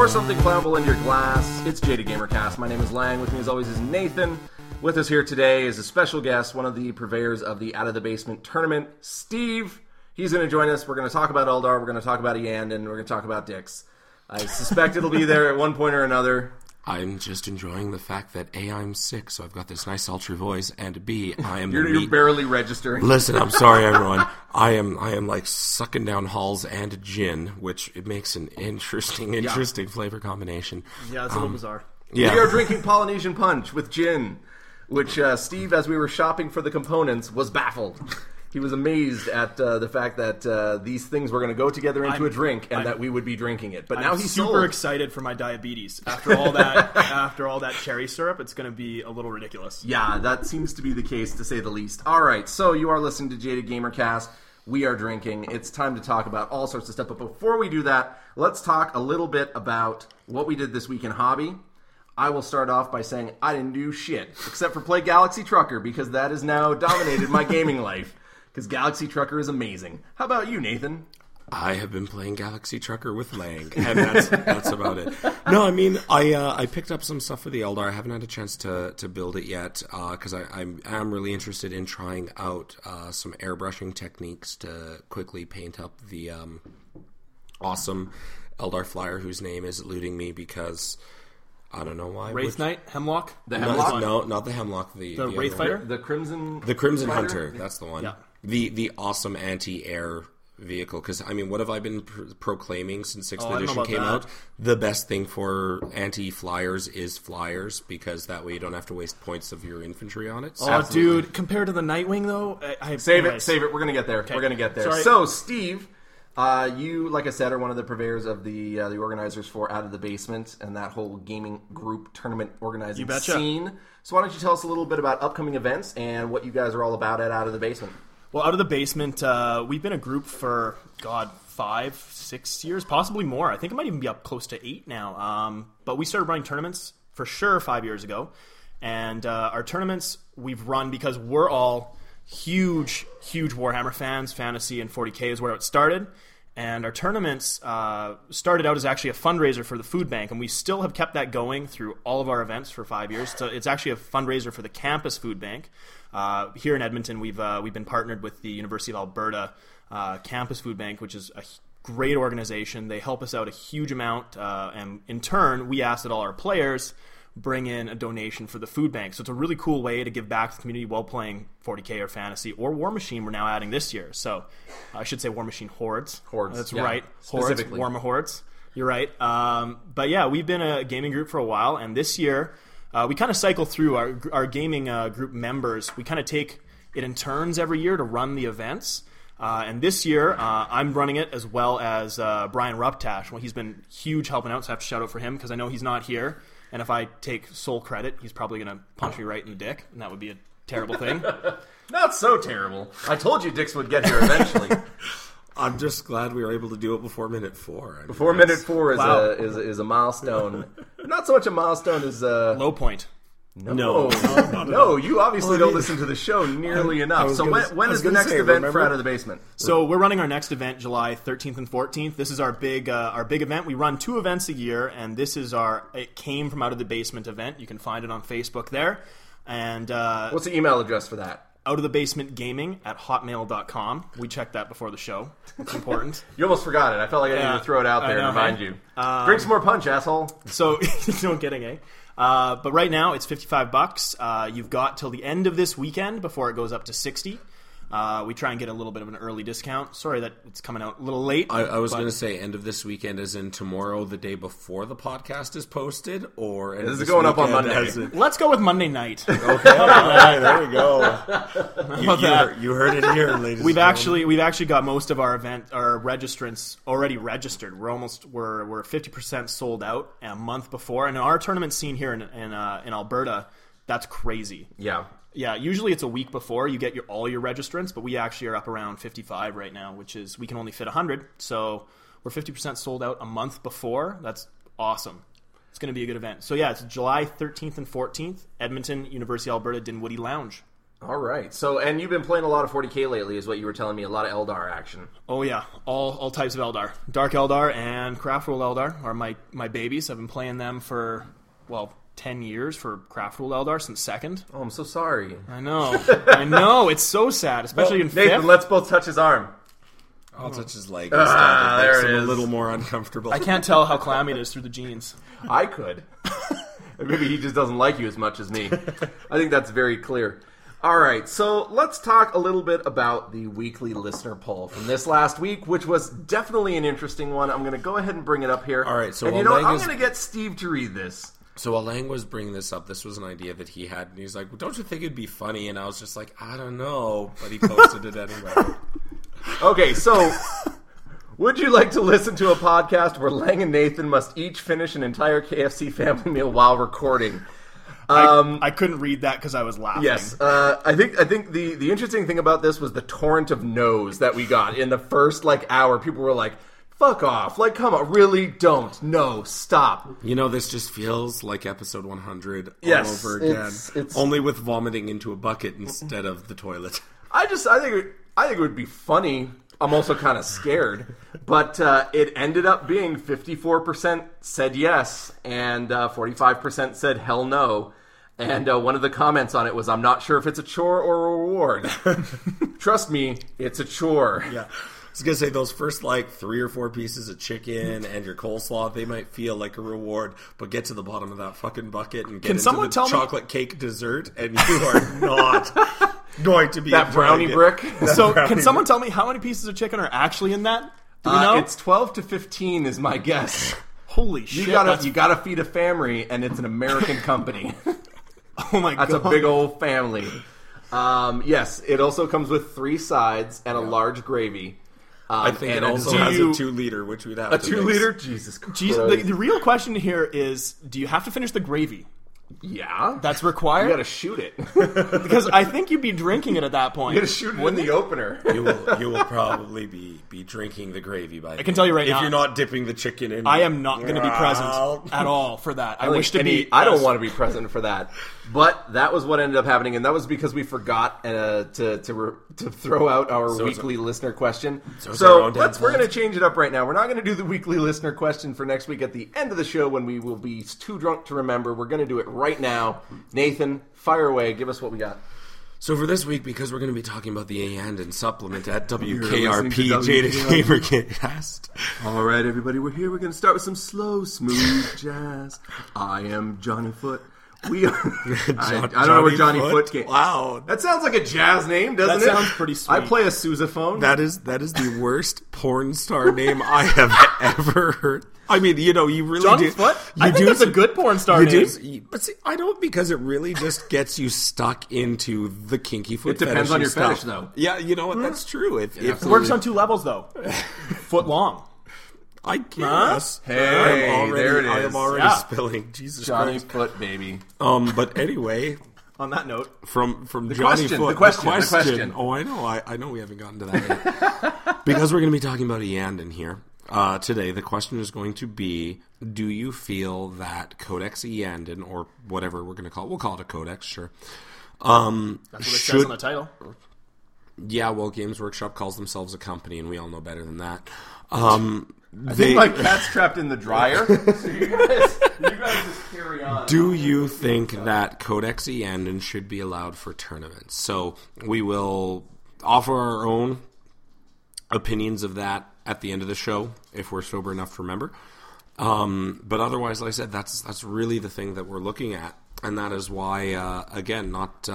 Pour something flammable in your glass. It's Jaded Gamercast. My name is Lang. With me as always is Nathan. With us here today is a special guest, one of the purveyors of the Out of the Basement tournament, Steve. He's going to join us. We're going to talk about Eldar, we're going to talk about Eand, and we're going to talk about Dix. I suspect it'll be there at one point or another. I'm just enjoying the fact that A, I'm sick, so I've got this nice sultry voice, and B, I am You're barely registering. Listen, I'm sorry, everyone. I am like sucking down Halls and gin, which it makes an interesting flavor combination. Yeah, it's a little bizarre. Yeah. We are drinking Polynesian Punch with gin, which Steve, as we were shopping for the components, was baffled. He was amazed at the fact that these things were going to go together into a drink and that we would be drinking it. But now he's super excited for my diabetes. After all that cherry syrup, it's going to be a little ridiculous. Yeah, that seems to be the case, to say the least. All right, so you are listening to Jaded Gamercast. We are drinking. It's time to talk about all sorts of stuff. But before we do that, let's talk a little bit about what we did this week in hobby. I will start off by saying I didn't do shit, except for play Galaxy Trucker, because that has now dominated my gaming life. Because Galaxy Trucker is amazing. How about you, Nathan? I have been playing Galaxy Trucker with Lang, and that's about it. No, I mean, I picked up some stuff for the Eldar. I haven't had a chance to build it yet, because I am really interested in trying out some airbrushing techniques to quickly paint up the awesome Eldar flyer whose name is eluding me because... I don't know why. Wraith Knight? Hemlock? The Hemlock? No, not the Hemlock. The Wraith Fighter? The Crimson Hunter. That's the one. Yeah. The awesome anti-air vehicle. Because, I mean, what have I been proclaiming since 6th edition came out? The best thing for anti-flyers is flyers, because that way you don't have to waste points of your infantry on it. So. Oh, dude, compared to the Nightwing, though... Save it. We're going to get there. Okay. We're going to get there. Sorry. So, Steve... you, like I said, are one of the purveyors of the organizers for Out of the Basement and that whole gaming group tournament organizing scene. So why don't you tell us a little bit about upcoming events and what you guys are all about at Out of the Basement? Well, Out of the Basement, we've been a group for, 5-6 years, possibly more. I think it might even be up close to 8 now. But we started running tournaments for sure 5 years ago. And our tournaments we've run because we're all... huge Warhammer fans. Fantasy and 40K is where it started. And our tournaments started out as actually a fundraiser for the food bank, and we still have kept that going through all of our events for 5 years. So it's actually a fundraiser for the campus food bank. Here in Edmonton, we've been partnered with the University of Alberta Campus Food Bank, which is a great organization. They help us out a huge amount, and in turn, we ask that all our players bring in a donation for the food bank. So it's a really cool way to give back to the community while playing 40K or Fantasy or War Machine we're now adding this year. So I should say War Machine Hordes. That's right. Hordes, Warhammer Hordes. You're right. But yeah, we've been a gaming group for a while, and this year we kind of cycle through our gaming group members. We kind of take it in turns every year to run the events. And this year, I'm running it as well as Brian Ruptash. Well, he's been huge helping out, so I have to shout out for him because I know he's not here. And if I take sole credit, he's probably going to punch me right in the dick, and that would be a terrible thing. Not so terrible. I told you Dix would get here eventually. I'm just glad we were able to do it before minute 4. Before minute 4 is a milestone. Not so much a milestone as a... low point. No, you obviously don't listen to the show nearly enough. So when is the next event for Out of the Basement? So we're running our next event July 13th and 14th. This is our big event. We run 2 events a year, and this is it came from Out of the Basement event. You can find it on Facebook there. And what's the email address for that? outofthebasementgaming@hotmail.com. We checked that before the show. It's important. You almost forgot it. I felt like I needed to throw it out there and remind you. Drink some more punch, asshole. So, no kidding, eh? But right now, it's $55. You've got till the end of this weekend before it goes up to $60. We try and get a little bit of an early discount. Sorry that it's coming out a little late. I was going to say end of this weekend as in tomorrow, the day before the podcast is posted, or this is going up on Monday. Let's go with Monday night. Okay, all right, there we go. You heard it here, ladies. We've actually got most of our registrants already registered. We're 50% sold out a month before, and in our tournament scene here in Alberta, that's crazy. Yeah, usually it's a week before you get all your registrants, but we actually are up around 55 right now, which is we can only fit 100. So we're 50% sold out a month before. That's awesome. It's going to be a good event. So yeah, it's July 13th and 14th, Edmonton, University of Alberta, Dinwoodie Lounge. All right. So, and you've been playing a lot of 40K lately, is what you were telling me. A lot of Eldar action. Oh yeah, all types of Eldar. Dark Eldar and Craft Rule Eldar are my babies. I've been playing them for 10 years for Craft Rule Eldar since 2nd. Oh, I'm so sorry. I know. It's so sad, especially in 5th. Nathan, let's both touch his arm. I'll touch his leg. There it a is. little more uncomfortable. I can't tell how clammy it is through the jeans. I could. Maybe he just doesn't like you as much as me. I think that's very clear. All right, so let's talk a little bit about the weekly listener poll from this last week, which was definitely an interesting one. I'm going to go ahead and bring it up here. All right, so and while I'm going to get Steve to read this. So while Lang was bringing this up, this was an idea that he had, and he's like, well, don't you think it'd be funny? And I was just like, I don't know, but he posted it anyway. Okay, so would you like to listen to a podcast where Lang and Nathan must each finish an entire KFC family meal while recording? I couldn't read that because I was laughing. Yes, I think the interesting thing about this was the torrent of no's that we got in the first hour. People were like, "Fuck off!" Come on, really? Don't. No, stop. This just feels like episode 100 all Yes, over again, it's only with vomiting into a bucket instead of the toilet. I think it would be funny. I'm also kind of scared, but it ended up being 54% said yes and 45% said hell no. And one of the comments on it was, "I'm not sure if it's a chore or a reward." Trust me, it's a chore. Yeah. I was going to say, those first 3 or 4 pieces of chicken and your coleslaw, they might feel like a reward, but get to the bottom of that fucking bucket and get into the chocolate cake dessert, and you are not going to be that brownie brick. So can someone tell me how many pieces of chicken are actually in that? Do we know? It's 12 to 15 is my guess. Holy shit. You gotta feed a family, and it's an American company. Oh my god. That's a big old family. Yes, it also comes with 3 sides and a large gravy. I think it also has a 2-liter, which we'd have a to 2-liter? Jesus Christ. The real question here is, do you have to finish the gravy? Yeah. That's required? You gotta shoot it. Because I think you'd be drinking it at that point. You gotta shoot it in the opener. You will probably be drinking the gravy by then. I can tell you right now. If you're not dipping the chicken in. I am not going to be present at all for that. I wish to be. I don't want to be present for that. But that was what ended up happening, and that was because we forgot to throw out our weekly listener question. So we're going to change it up right now. We're not going to do the weekly listener question for next week at the end of the show when we will be too drunk to remember. We're going to do it right now. Nathan, fire away. Give us what we got. So for this week, because we're going to be talking about the and supplement at WKRP Jaded Gamercast. All right, everybody, we're here. We're going to start with some slow, smooth jazz. I am Johnny Foot. We are. I don't know where Johnny Foot came. Wow, that sounds like a jazz name, doesn't it? That sounds pretty sweet. I play a sousaphone. That is the worst porn star name I have ever heard. I mean, you really Johnny do. Foot? I think that's a good porn star name. But see, I don't, because it really just gets you stuck into the kinky foot. It depends on your stuff. fetish, though. Yeah, you know what? That's true. If it works on 2 levels, though. Foot long. I guess. Hey, there it is. I am already spilling. Jesus Johnny Christ. Foot, baby. But anyway, on that note, from the Johnny question, Foot, the question. Oh, I know. I know we haven't gotten to that yet. Because we're going to be talking about Eandon here. Today, the question is going to be, do you feel that Codex Eandon, or whatever we're going to call it, we'll call it a Codex, sure. That's what it says on the title. Yeah, well, Games Workshop calls themselves a company, and we all know better than that. I think my cat's trapped in the dryer. So you guys just carry on. Do you think that Codex Eandon should be allowed for tournaments? So we will offer our own opinions of that at the end of the show, if we're sober enough to remember. But otherwise, like I said, that's really the thing that we're looking at, and that is why, again, not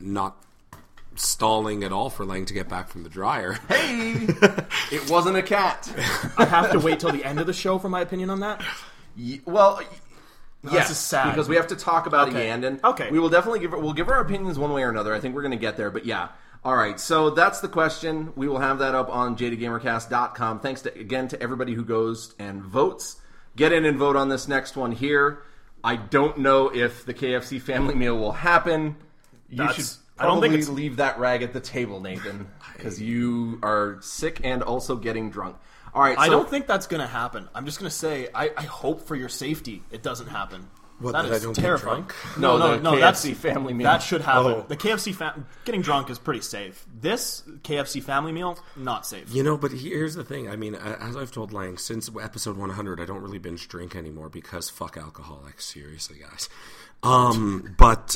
stalling at all for Lang to get back from the dryer. Hey, it wasn't a cat. I have to wait till the end of the show for my opinion on that. Well, yes, this is sad because we have to talk about Eandon. Okay, we will definitely give our opinions one way or another. I think we're going to get there, but yeah. All right, so that's the question. We will have that up on jadedgamercast.com. Thanks again to everybody who goes and votes. Get in and vote on this next one here. I don't know if the KFC family meal will happen. You should probably leave that rag at the table, Nathan, because you are sick and also getting drunk. All right, I don't think that's going to happen. I'm just going to say, I hope for your safety it doesn't happen. What, That that I is don't get terrifying. drunk? No, the that's KFC family meal. That should happen. Oh. The KFC getting drunk is pretty safe. This KFC family meal, not safe. You know, but here's the thing. I mean, as I've told Lang, since episode 100, I don't really binge drink anymore because fuck alcohol. Like, seriously, guys. But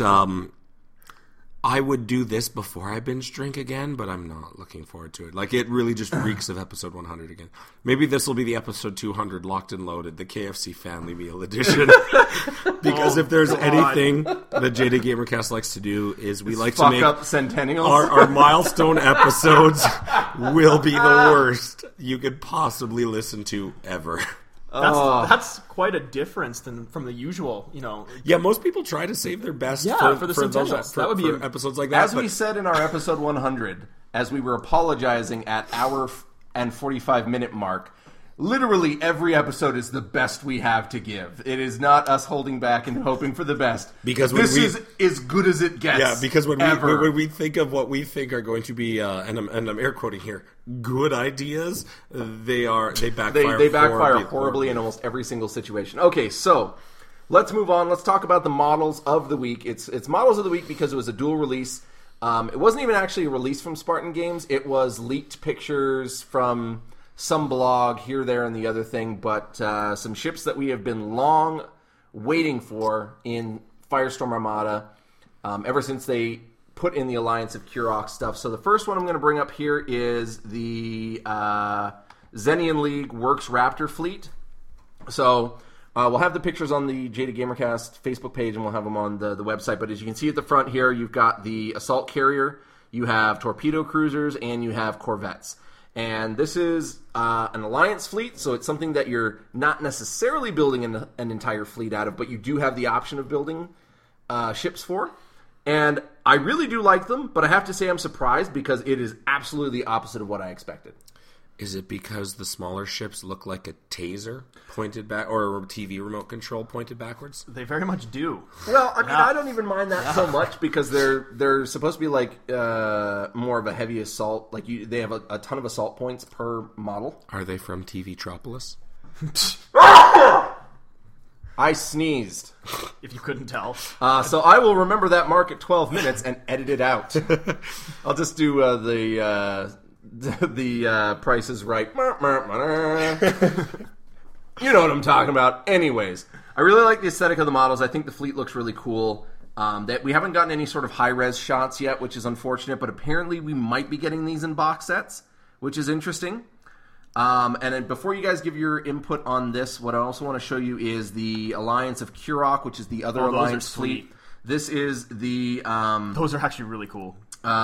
I would do this before I binge drink again, but I'm not looking forward to it. Like, it really just reeks of episode 100 again. Maybe this will be the episode 200 locked and loaded, the KFC family meal edition. Because if there's anything that JD Gamercast likes to do is we like to make up centennials. our milestone episodes will be the worst you could possibly listen to ever. That's quite a difference from the usual, Yeah, most people try to save their best for the those centennials. That would be for episodes like that. As we said in our episode 100, as we were apologizing at hour and 45-minute mark, literally every episode is the best we have to give. It is not us holding back and hoping for the best. Because this is as good as it gets. Yeah, because when ever. we think of what we think are going to be, and I'm air quoting here, good ideas, they backfire. They backfire horribly in almost every single situation. Okay, so let's move on. Let's talk about the models of the week. It's models of the week because it was a dual release. It wasn't even actually a release from Spartan Games. It was leaked pictures from some blog here, there, and the other thing, but some ships that we have been long waiting for in Firestorm Armada ever since they put in the Alliance of Kurok stuff. So the first one I'm going to bring up here is the Xenian League Works Raptor fleet. So we'll have the pictures on the Jada Gamercast Facebook page, and we'll have them on the website. But as you can see at the front here, you've got the assault carrier, you have torpedo cruisers, and you have corvettes. And this is an Alliance fleet, so it's something that you're not necessarily building an entire fleet out of, but you do have the option of building ships for. And I really do like them, but I have to say I'm surprised because it is absolutely the opposite of what I expected. Is it because the smaller ships look like a taser pointed back, or a TV remote control pointed backwards? They very much do. Well, I mean, I don't even mind that so much because they're supposed to be like more of a heavy assault. Like they have a ton of assault points per model. Are they from TV Tropolis? I sneezed. If you couldn't tell. So I will remember that mark at 12 minutes and edit it out. I'll just do the Price is Right. You know what I'm talking about. Anyways, I really like the aesthetic of the models. I think the fleet looks really cool. That we haven't gotten any sort of high-res shots yet, which is unfortunate, but apparently we might be getting these in box sets, which is interesting. And then before you guys give your input on this, what I also want to show you is the Alliance of Kurok, which is the other Alliance fleet. This is the those are actually really cool.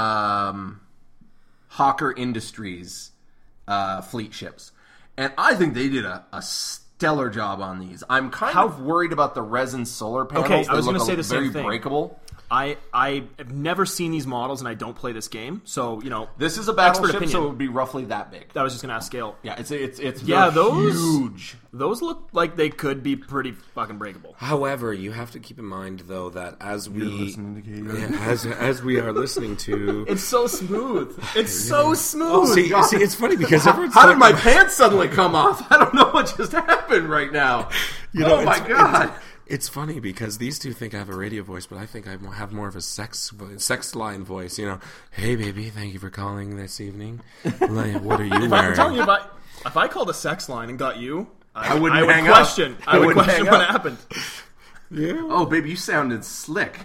Hawker Industries fleet ships. And I think they did a stellar job on these. I'm kind of worried about the resin solar panels. Okay, I was going to say the same thing. Very breakable. I have never seen these models, and I don't play this game, so this is a battleship, so it would be roughly that big. I was just gonna ask scale. Yeah, it's those huge. Those look like they could be pretty fucking breakable. However, you have to keep in mind though that as we as we are listening to, it's so smooth. It's so smooth. See, it's funny because everyone's how did my pants suddenly come off? I don't know what just happened right now. Oh my god. It's funny because these two think I have a radio voice, but I think I have more of a sex line voice. Hey baby, thank you for calling this evening. Like, what are you wearing? I'm telling you, if I called a sex line and got you, I would question. I would question what happened. Yeah. Oh, baby, you sounded slick.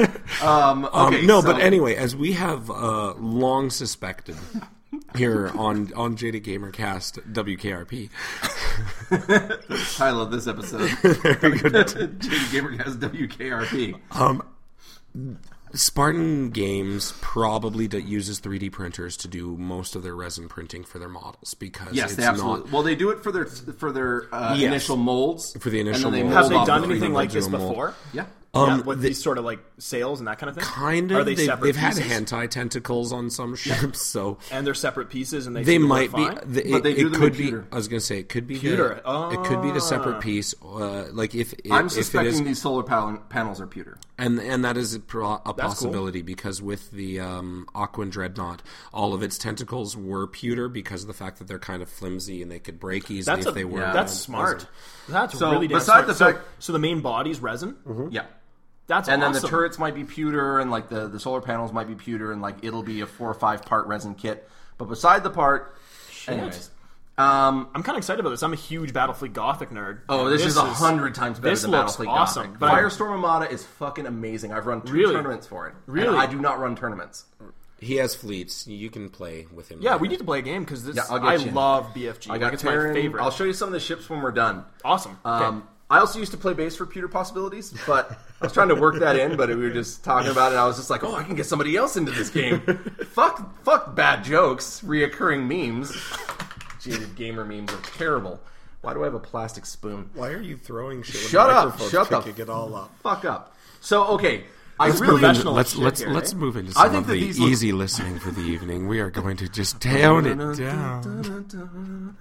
But anyway, as we have long suspected here on JD Gamercast WKRP. Title of this episode. Very good. JD Gamercast WKRP. Spartan Games probably uses 3D printers to do most of their resin printing for their models because yes, they absolutely. Well, they do it for their initial molds. For the initial molds. Have they done anything like this before? Yeah. with these sort of like sails and that kind of thing. Kind of. Are they separate They've had pieces? hentai tentacles on some ships, so And they're separate pieces, and they they seem to might work be. fine? But they do It them could in be. pewter. I was going to say it could be Pewter. It could be the separate piece. Like if I'm if it suspecting is, these solar panels are pewter. and that is a possibility because with the Aquan Dreadnought, all of its tentacles were pewter because of the fact that they're kind of flimsy and they could break easily if they were. That's smart. That's So, really damn beside smart. the So- fact- so the main body's resin. Yeah. That's And awesome. then the turrets might be pewter, and like the solar panels might be pewter, and like it'll be a 4 or 5 part resin kit. But beside the part, anyways. I'm kind of excited about this. I'm a huge Battlefleet Gothic nerd. Oh, this is 100 times better this than looks Battlefleet awesome, Gothic. but I- Firestorm Armada is fucking amazing. I've run 2 Really? tournaments for it. Really? And I do not run tournaments. He has fleets. You can play with him. Yeah, we need to play a game because Yeah, I'll get I you in. love BFG. I got it's Terran. my favorite. I'll show you some of the ships when we're done. Awesome. Okay. I also used to play base for pewter possibilities, but I was trying to work that in, but we were just talking about it. I was just like, oh, I can get somebody else into this game. fuck bad jokes, reoccurring memes. Jaded gamer memes are terrible. Why do I have a plastic spoon? Why are you throwing shit? Shut up! Shut the picking it all up. fuck up. So, okay. I Let's really move into- Let's shit let's here, let's eh? move into I some think of that the these look- easy listening for the evening. We are going to just tone it down.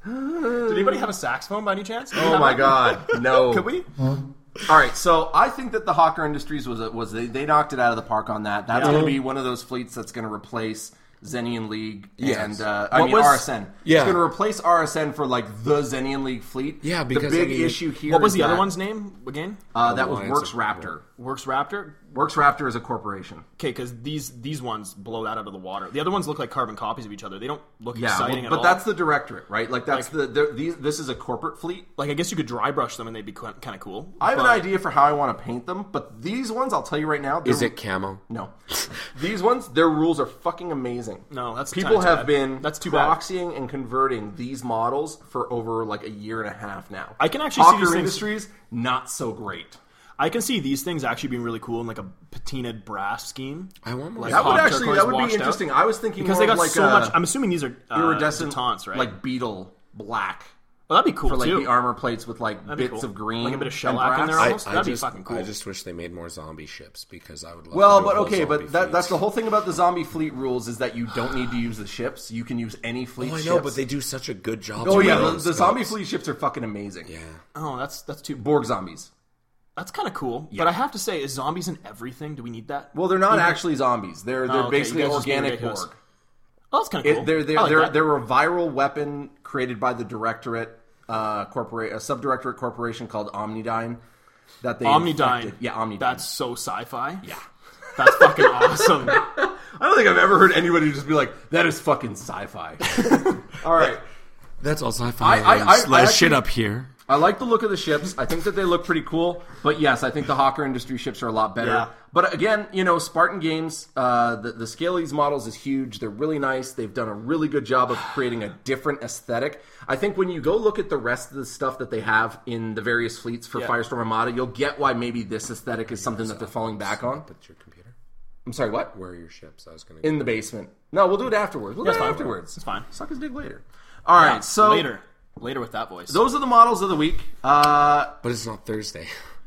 Did anybody have a saxophone by any chance? Oh my god, no. Could we? All right, so I think that the Hawker Industries was they knocked it out of the park on that. That's Yeah. going to be one of those fleets that's going to replace Xenian League Yes. and What was- RSN. Yeah. It's going to replace RSN for like the Xenian League fleet. Yeah, because, the big I mean, issue here. What was is the other that, one's name again? That was Alliance Works of- Raptor. Works Raptor. Works Raptor is a corporation. Okay, because these ones blow that out of the water. The other ones look like carbon copies of each other. They don't look Yeah, exciting but at all. that's the directorate, right? Like that's this is a corporate fleet. Like, I guess you could dry brush them and they'd be kind of cool. I have an but- idea for how I want to paint them, but these ones, I'll tell you right now. Is it camo? No. These ones, their rules are fucking amazing. No, that's People kinda too have bad. been That's too bad. proxying and converting these models for over like a year and a half now. I can actually see Hawker these things- Industries, not so great. I can see these things actually being really cool in like a patinaed brass scheme. I want more. Like That would hot actually turquoise be washed out. interesting. I was thinking Because more they got of like so a much. I'm assuming these are iridescent, detents, right? like beetle black well, that'd be cool for like too. the armor plates with like That'd be bits cool. of green, Like a bit of and shellac in there brass. almost. That'd be fucking cool. I just wish they made more zombie ships because I would love. Well, to do but a whole okay, zombie but that's fleet. the whole thing about the zombie fleet rules is that you don't need to use the ships. You can use any fleet. Oh, I know, ships. but they do such a good job. Oh with yeah, those the zombie scopes. fleet ships are fucking amazing. Yeah. Oh, that's too. Borg zombies. That's kind of cool. But I have to say, is zombies in everything? Do we need that? Well, they're not actually zombies. They're okay, basically you guys just being organic ridiculous. Borg. Oh, that's kind of cool. They're I like that. they're a viral weapon created by the Directorate a subdirectorate corporation called Omnidyne. That they Omnidyne. infected. Yeah, Omnidyne. That's so sci-fi. yeah. That's fucking awesome. I don't think I've ever heard anybody just be like, "That is fucking sci-fi." All right. That's all sci-fi. I Let's shit actually- up here. I like the look of the ships. I think that they look pretty cool. But yes, I think the Hawker Industry ships are a lot better. Yeah. But again, Spartan Games, the scale of these models is huge. They're really nice. They've done a really good job of creating a different aesthetic. I think when you go look at the rest of the stuff that they have in the various fleets for Yeah. Firestorm Armada, you'll get why maybe this aesthetic is something that they're falling back on. But your computer. I'm sorry, what? Where are your ships? I was going to. In the basement. No, we'll do it afterwards. We'll do it fine. afterwards. It's fine. Suck his dick later. All right, so Later with that voice. those are the models of the week. But it's not Thursday.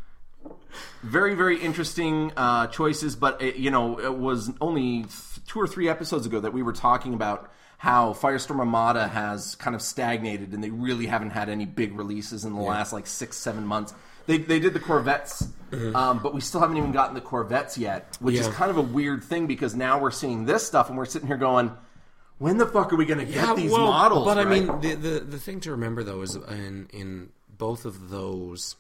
Very, very interesting choices, but it was only 2 or 3 episodes ago that we were talking about how Firestorm Armada has kind of stagnated and they really haven't had any big releases in the last 6-7 months. They did the Corvettes, but we still haven't even gotten the Corvettes yet, which is kind of a weird thing because now we're seeing this stuff and we're sitting here going, when the fuck are we going to get these models? But right? I mean, the thing to remember though is in both of those.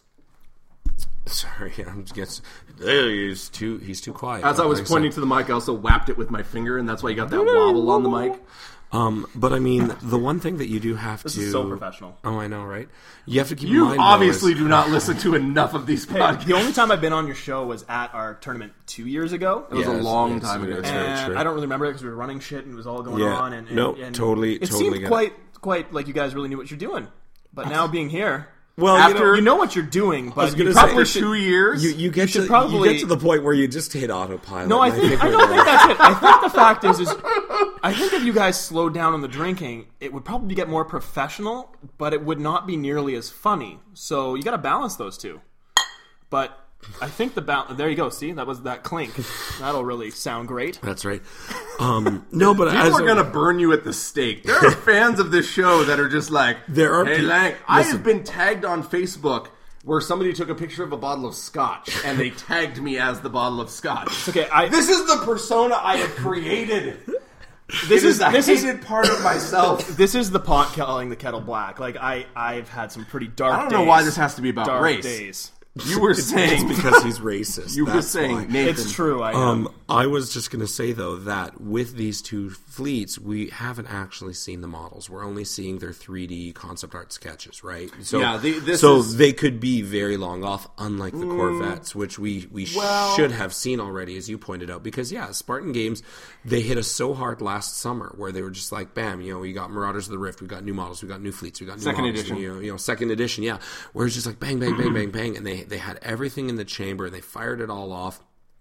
Sorry, I'm just he's too quiet. As I was pointing to the mic, I also whapped it with my finger, and that's why you got that wobble on the mic. But I mean, the one thing that you do have This to is so professional. Oh, I know, right? You have to keep in You mind. obviously do not listen to enough of these podcasts. The only time I've been on your show was at our tournament 2 years ago. It was a long time ago. It's very And true. I don't really remember it because we were running shit and it was all going Yeah. on. And Totally It get seemed quite like you guys really knew what you're doing. But now being here, Well, After- you know what you're doing. But you gonna probably say- should. 2 years. You get should to probably- you get to the point where you just hit autopilot. No, I and think we're there. that's it. I think the fact is I think if you guys slowed down on the drinking, it would probably get more professional, but it would not be nearly as funny. So you got to balance those two. But I think there you go. See, that was that clink. That'll really sound great. That's right. No, but People are going to burn you at the stake. There are fans of this show that are just like, There are hey, pe- Lang, I Listen. have been tagged on Facebook where somebody took a picture of a bottle of scotch and they tagged me as the bottle of scotch. Okay, This is the persona I have created. This is a hated part of myself. This is the pot calling the kettle black. Like I've had some pretty dark. I don't know why this has to be about dark race. days. You were saying because he's racist. you were That's saying why. Nathan. It's true. I am. I was just going to say, though, that with these two fleets, we haven't actually seen the models. We're only seeing their 3D concept art sketches, right? So, Yeah, they could be very long off, unlike the Corvettes, which we should have seen already, as you pointed out. Because, Spartan Games, they hit us so hard last summer, where they were just like, bam, we got Marauders of the Rift, we got new models, we got new fleets, we got new Second models. edition. Second edition, yeah. Where it's just like bang, bang, bang, bang, bang, and they had everything in the chamber, and they fired it all off.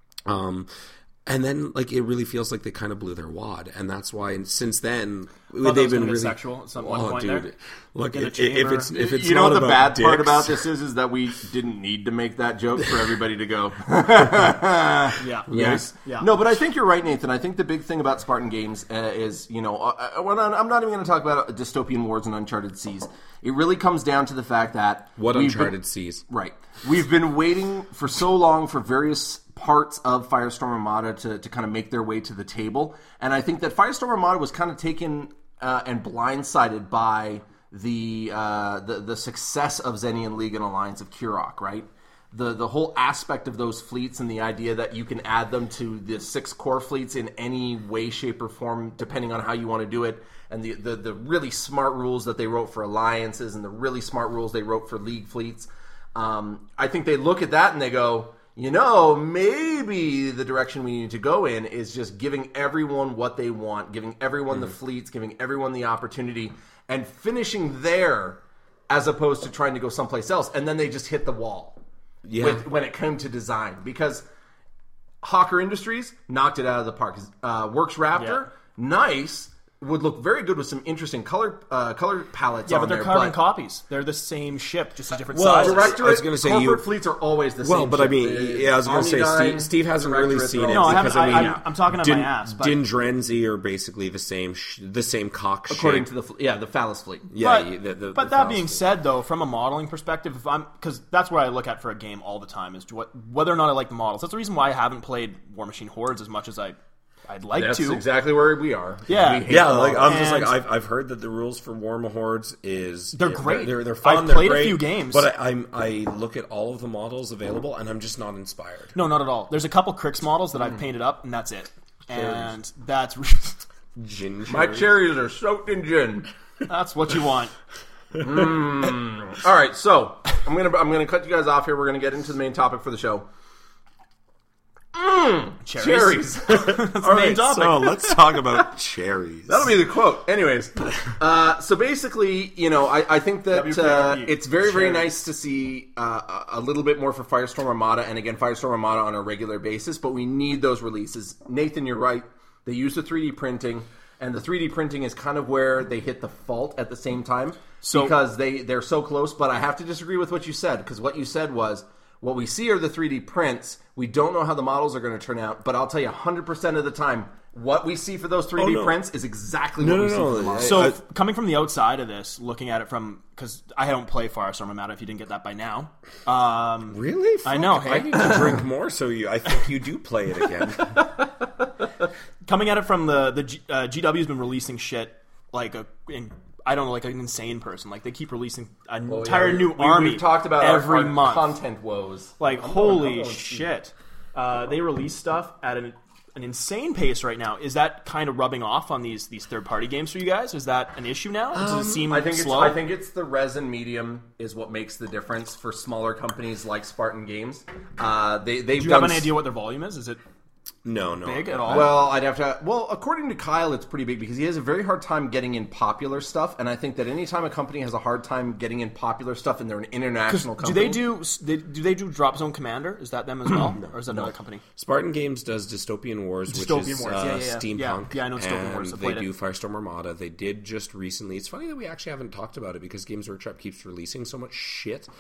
And then, it really feels like they kind of blew their wad, and that's why. And since then, they've been really sexual at some point there. Look, In a if chamber. it's You know not what the about bad part dicks- about this is that we didn't need to make that joke for everybody to go. Yeah. Yes. Yeah. No, but I think you're right, Nathan. I think the big thing about Spartan Games is, I'm not even going to talk about dystopian wars and uncharted seas. It really comes down to the fact that what we've Uncharted been- sees. Right. We've been waiting for so long for various parts of Firestorm Armada to kind of make their way to the table. And I think that Firestorm Armada was kind of taken and blindsided by the success of Xenian League and Alliance of Kurok, right? The whole aspect of those fleets and the idea that you can add them to the 6 core fleets in any way, shape, or form, depending on how you want to do it, and the really smart rules that they wrote for alliances and the really smart rules they wrote for league fleets. I think they look at that and they go, maybe the direction we need to go in is just giving everyone what they want, giving everyone the fleets, giving everyone the opportunity, and finishing there as opposed to trying to go someplace else. And then they just hit the wall when it came to design. Because Hawker Industries knocked it out of the park. Works Raptor, nice. Would look very good with some interesting color palettes on but they're there. carbon copies. They're the same ship, just a different Well, size. Directorate, I was gonna say corporate fleets are always the same. Well, but I ship. mean, I was going to say, Omnidine, Steve hasn't really Directorate, seen they're it. No, I because, haven't. I'm talking on my ass. But Din Drenzi are basically the same cock shape. according to the Phallus fleet. Yeah, But, the that being Phallus said, though, from a modeling perspective, because that's what I look at for a game all the time is whether or not I like the models. That's the reason why I haven't played War Machine Hordes as much as I'd like That's to. exactly where we are. Yeah. We hate Yeah, them all. I'm just And- I've heard that the rules for War Hordes They're great. They're fun. I've they're played a great, few games. but I look at all of the models available, and I'm just not inspired. No, not at all. There's a couple Crix models that I've painted up, and that's it. And that's Gin My cherries. cherries are soaked in gin. that's what you want. All right, so I'm gonna cut you guys off here. We're gonna get into the main topic for the show. Cherries. That's the All main right, topic. so let's talk about cherries. That'll be the quote. Anyways, so basically, I think that WKRP. it's very, very Cherries. nice to see a little bit more for Firestorm Armada, and again, Firestorm Armada on a regular basis, but we need those releases. Nathan, you're right. They use the 3D printing, and the 3D printing is kind of where they hit the fault at the same time, because they're so close, but I have to disagree with what you said, because what you said was, what we see are the 3D prints. We don't know how the models are going to turn out, but I'll tell you 100% of the time, what we see for those 3D prints is exactly what we see for the models. So, coming from the outside of this, looking at it from... Because I don't play Firestorm Armada, if you didn't get that by now. Really? I know, I hey? need to drink more, so I think you do play it again. Coming at it from the GW's been releasing shit like I don't know, like an insane person. Like, they keep releasing an entire new army We've talked about every our month. content woes. Like, holy shit. They release stuff at an insane pace right now. Is that kind of rubbing off on these third-party games for you guys? Is that an issue now? Does it seem slow? I think it's the resin medium is what makes the difference for smaller companies like Spartan Games. They've Do you have an idea what their volume is? Is it No. big at all? Well, I'd have to. Well, according to Kyle, it's pretty big because he has a very hard time getting in popular stuff, and I think that anytime a company has a hard time getting in popular stuff, and they're an international company, do they do Drop Zone Commander? Is that them as well, or is that another company? Spartan Games does Dystopian Wars, which Dystopian is Wars, yeah. steampunk. Yeah, I know Dystopian and Wars. I've they played do it. Firestorm Armada. They did just recently. It's funny that we actually haven't talked about it because Games Workshop keeps releasing so much shit.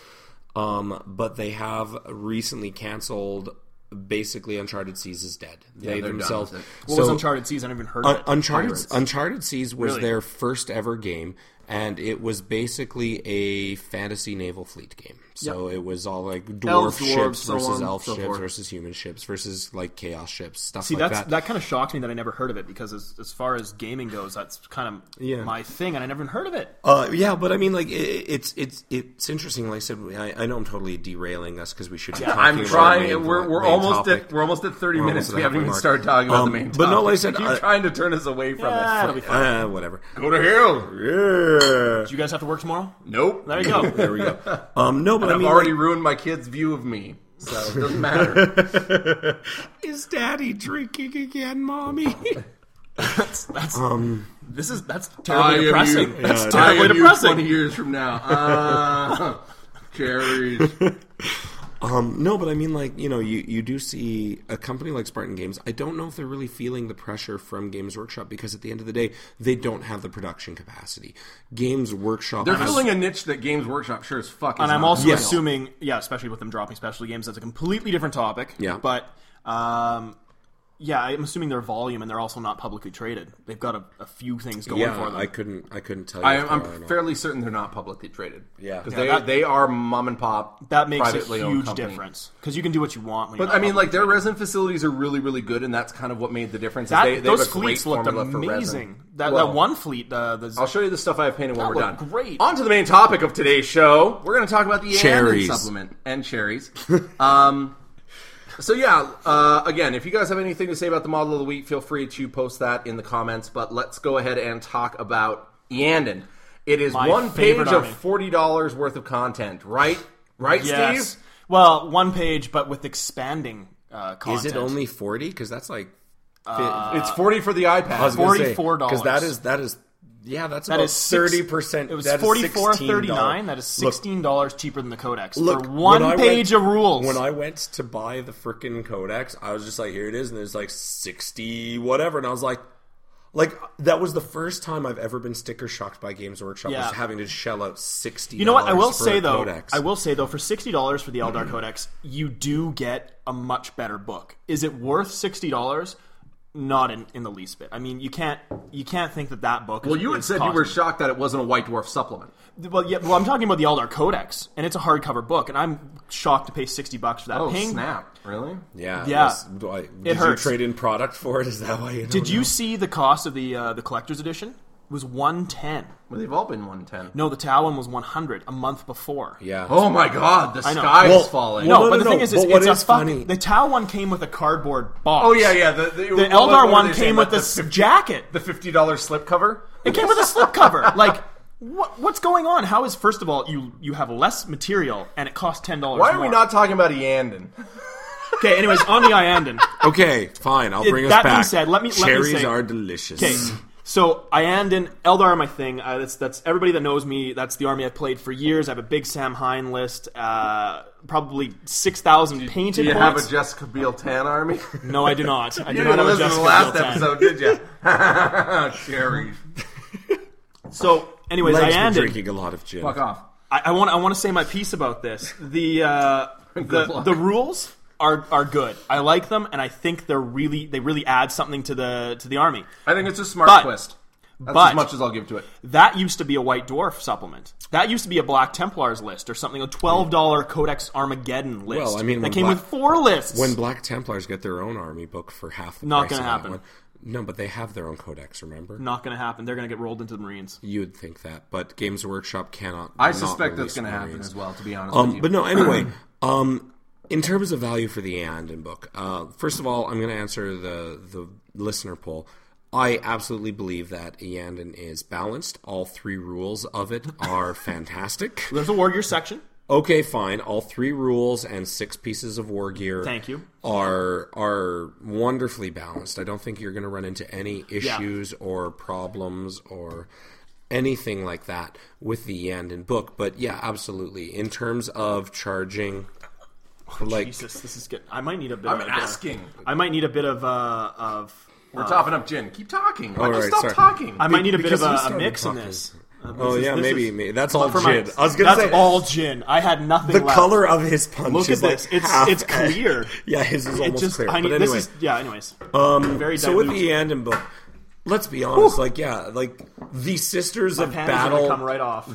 but they have recently canceled. Basically, Uncharted Seas is dead. Yeah, They they're themselves. done with it. What was Uncharted Seas? I never even heard of it. Uncharted Seas was Really? their first ever game, and it was basically a fantasy naval fleet game. So it was all like Elves, dwarf dwarves, ships so versus on, elf so ships forth. versus human ships versus like chaos ships, stuff See, like that. that kind of shocked me that I never heard of it, because as far as gaming goes, that's kind of my thing, and I never even heard of it. Yeah, but I mean, like it's interesting. Like I said, I know I'm totally derailing us because we should. Be talking I'm about trying. our main- We're main almost topic. at 30 We're minutes. almost at We the haven't even halfway started talking about the main topic. but no, like I said, keep trying to turn us away from Yeah, it. it'll be fine. Whatever. Go to hell. Yeah. Do you guys have to work tomorrow? Nope. There you go. There we go. No, but I I've mean, already ruined my kid's view of me, so it doesn't matter. is Daddy drinking again, Mommy? That's terribly I am depressing. you. That's I terribly am you depressing. 20 years from now. Cherries. No, but I mean, like, you do see a company like Spartan Games. I don't know if they're really feeling the pressure from Games Workshop, because at the end of the day, they don't have the production capacity. Games Workshop... They're filling a niche that Games Workshop sure as fuck is And I'm not also filling. assuming, especially with them dropping specialty games, that's a completely different topic. Yeah. But, I'm assuming their volume, and they're also not publicly traded. They've got a few things going for them. I couldn't tell you. if they are or I'm not. fairly certain they're not publicly traded. Yeah. Because they are mom and pop, That makes a privately owned huge company. difference, because you can do what you want. When But you're I not mean, like, their publicly resin facilities are really, really good, and that's kind of what made the difference. traded. They Those have a great fleets looked formula for resin. amazing. That Well, one fleet, I'll show you the stuff I have painted when That we're done. looked great. On to the main topic of today's show. We're going to talk about the Cherries. Andin supplement and cherries. So again, if you guys have anything to say about the model of the week, feel free to post that in the comments. But let's go ahead and talk about Yandin. It is My one page favorite of army. $40 worth of content, right? Right, yes. Steve? Well, one page, but with expanding content. Is it only 40? Because that's like... It's 40 for the iPad. I was gonna say, $44. Because that is that's That about is six- 30%. It was that is $44.39. That is $16. $16 cheaper than the Codex Look, for when one I page went- of rules. When I went to buy the frickin' Codex, I was just like, here it is, and there's like 60 whatever, and I was like that was the first time I've ever been sticker shocked by Games Workshop, Yeah. was having to shell out $60. You know what? I will for say a though. Codex. I will say though, for $60 for the Eldar Codex, you do get a much better book. Is it worth $60? Not in the least bit. I mean, you can't think that book. Well, you had said you were shocked that it wasn't a White Dwarf supplement. Well, I'm talking about the Eldar Codex, and it's a hardcover book, and I'm shocked to pay $60 for that. Oh, Paying- snap. Really? Yeah. Yeah. Did It you hurts. trade in product for it? Is that why you don't Did you know? see the cost of the collector's edition? It was $110. Well, they've all been 110. No, the Tau one was $100 a month before. Yeah. Oh my god, the I know. sky Well, is falling. No, Well, but no, the thing is, but it's what a is fucking... funny- The Tau one came with a cardboard box. Oh, yeah. The The Eldar one came with this jacket. The $50 slipcover? It came with a slipcover. Like, what's going on? How is, first of all, you have less material, and it costs $10 Why are more. we not talking about Yandin? Okay, anyways, on the Iandin. Okay, fine. I'll bring us That back. being said, let me Cherries say- are delicious. Okay, so Iandin, Eldar are my thing. That's everybody that knows me. That's the army I've played for years. I have a big Sam Hine list. Probably 6,000 painted Do you points. have a Jessica Biel tan army? No, I do not. I do You not didn't have a listen to Jessica the last Biel tan. episode, did you? Cherries. So, anyways, Legs been Iandin. drinking a lot of gin. Fuck off. I want to say my piece about this. The rules are good. I like them, and I think they really add something to the army. I think it's a smart But- twist. That's but- as much as I'll give to it. That used to be a White Dwarf supplement. That used to be a Black Templars list or something. A $12 Codex Armageddon list. Well, I mean, that when came Black- with 4 lists. When Black Templars get their own army book for half the Not price gonna of that happen. one. No, but they have their own codex, remember? Not going to happen. They're going to get rolled into the Marines. You would think that, but Games Workshop cannot. I not suspect release that's going to happen Marines. as well, to be honest with you. But no, anyway, in terms of value for the Andin book, first of all, I'm going to answer the listener poll. I absolutely believe that Yandin is balanced. All 3 rules of it are fantastic. There's a Warrior section. Okay, fine. All 3 rules and 6 pieces of war gear. Thank you. Are wonderfully balanced. I don't think you're going to run into any issues or problems or anything like that with the Yandin book. But yeah, absolutely. In terms of charging, like Jesus, this is good. I might need a bit. I'm of asking. I might need a bit of We're topping up gin. Keep talking. Why don't you right, stop sorry. talking? I might need a bit Because of we a started mix in talking. this. Oh yeah, maybe. That's all for Jin. my- I was gonna That's say all Jin. I had nothing the left. color of his punch. Look is at like this. half- It's clear. Yeah, his is almost clear. I need, but anyway, this is, yeah. Anyways, very so with dilute. the Eandon book, let's be honest. Like, yeah, like the Sisters of Panties are gonna Battle. come right off.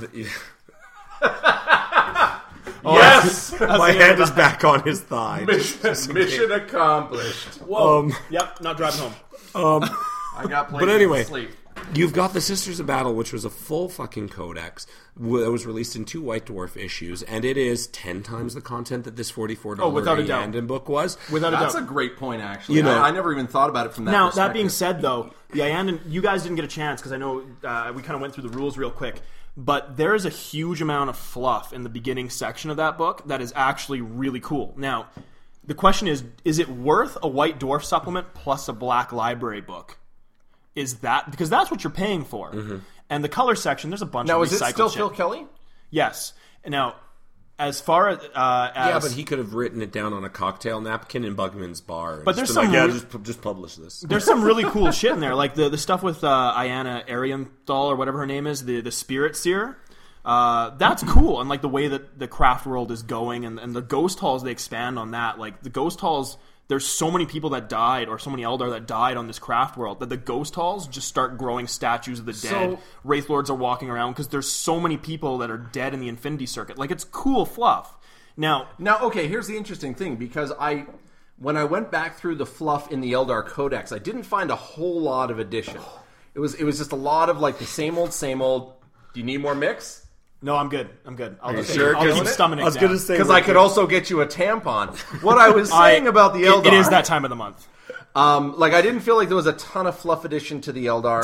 Yes! My hand is back on his thigh. Mission accomplished. Whoa. Yep. Not driving home. I got plenty But anyway, of sleep. You've got the Sisters of Battle, which was a full fucking codex that was released in 2 White Dwarf issues, and it is 10 times the content that this $44 without a doubt. Eandon book was. Without a That's doubt. a great point, actually. You know- I never even thought about it from that Now, perspective. that being said, though, the Eandon, you guys didn't get a chance because I know we kind of went through the rules real quick. But there is a huge amount of fluff in the beginning section of that book that is actually really cool. Now, the question is it worth a White Dwarf supplement plus a Black Library book? Is that because that's what you're paying for? Mm-hmm. And the color section, there's a bunch Now, of is it recycled still shit. Phil Kelly? Yes. And now, as far as Yeah, but he could have written it down on a cocktail napkin in Bugman's bar. But just there's been like, some just publish this. there's some really cool shit in there, like the stuff with Ayanna Arianthal or whatever her name is, the Spirit Seer. That's cool, and like the way that the craft world is going, and the ghost halls, they expand on that. Like the ghost halls, there's so many people that died, or so many Eldar that died on this craft world, that the ghost halls just start growing statues of the dead. So- Wraith Lords are walking around because there's so many people that are dead in the Infinity Circuit. Like, it's cool fluff. Now, Okay, here's the interesting thing, because when I went back through the fluff in the Eldar Codex, I didn't find a whole lot of addition. It was just a lot of like the same old, same old. Do you need more mix? no, I'm good. I'll just sure? I'll 'Cause keep stomaching I was down. going to say Because I could also get you a tampon. What I was saying about the Eldar, It is that time of the month. like I didn't feel like there was a ton of fluff addition to the Eldar.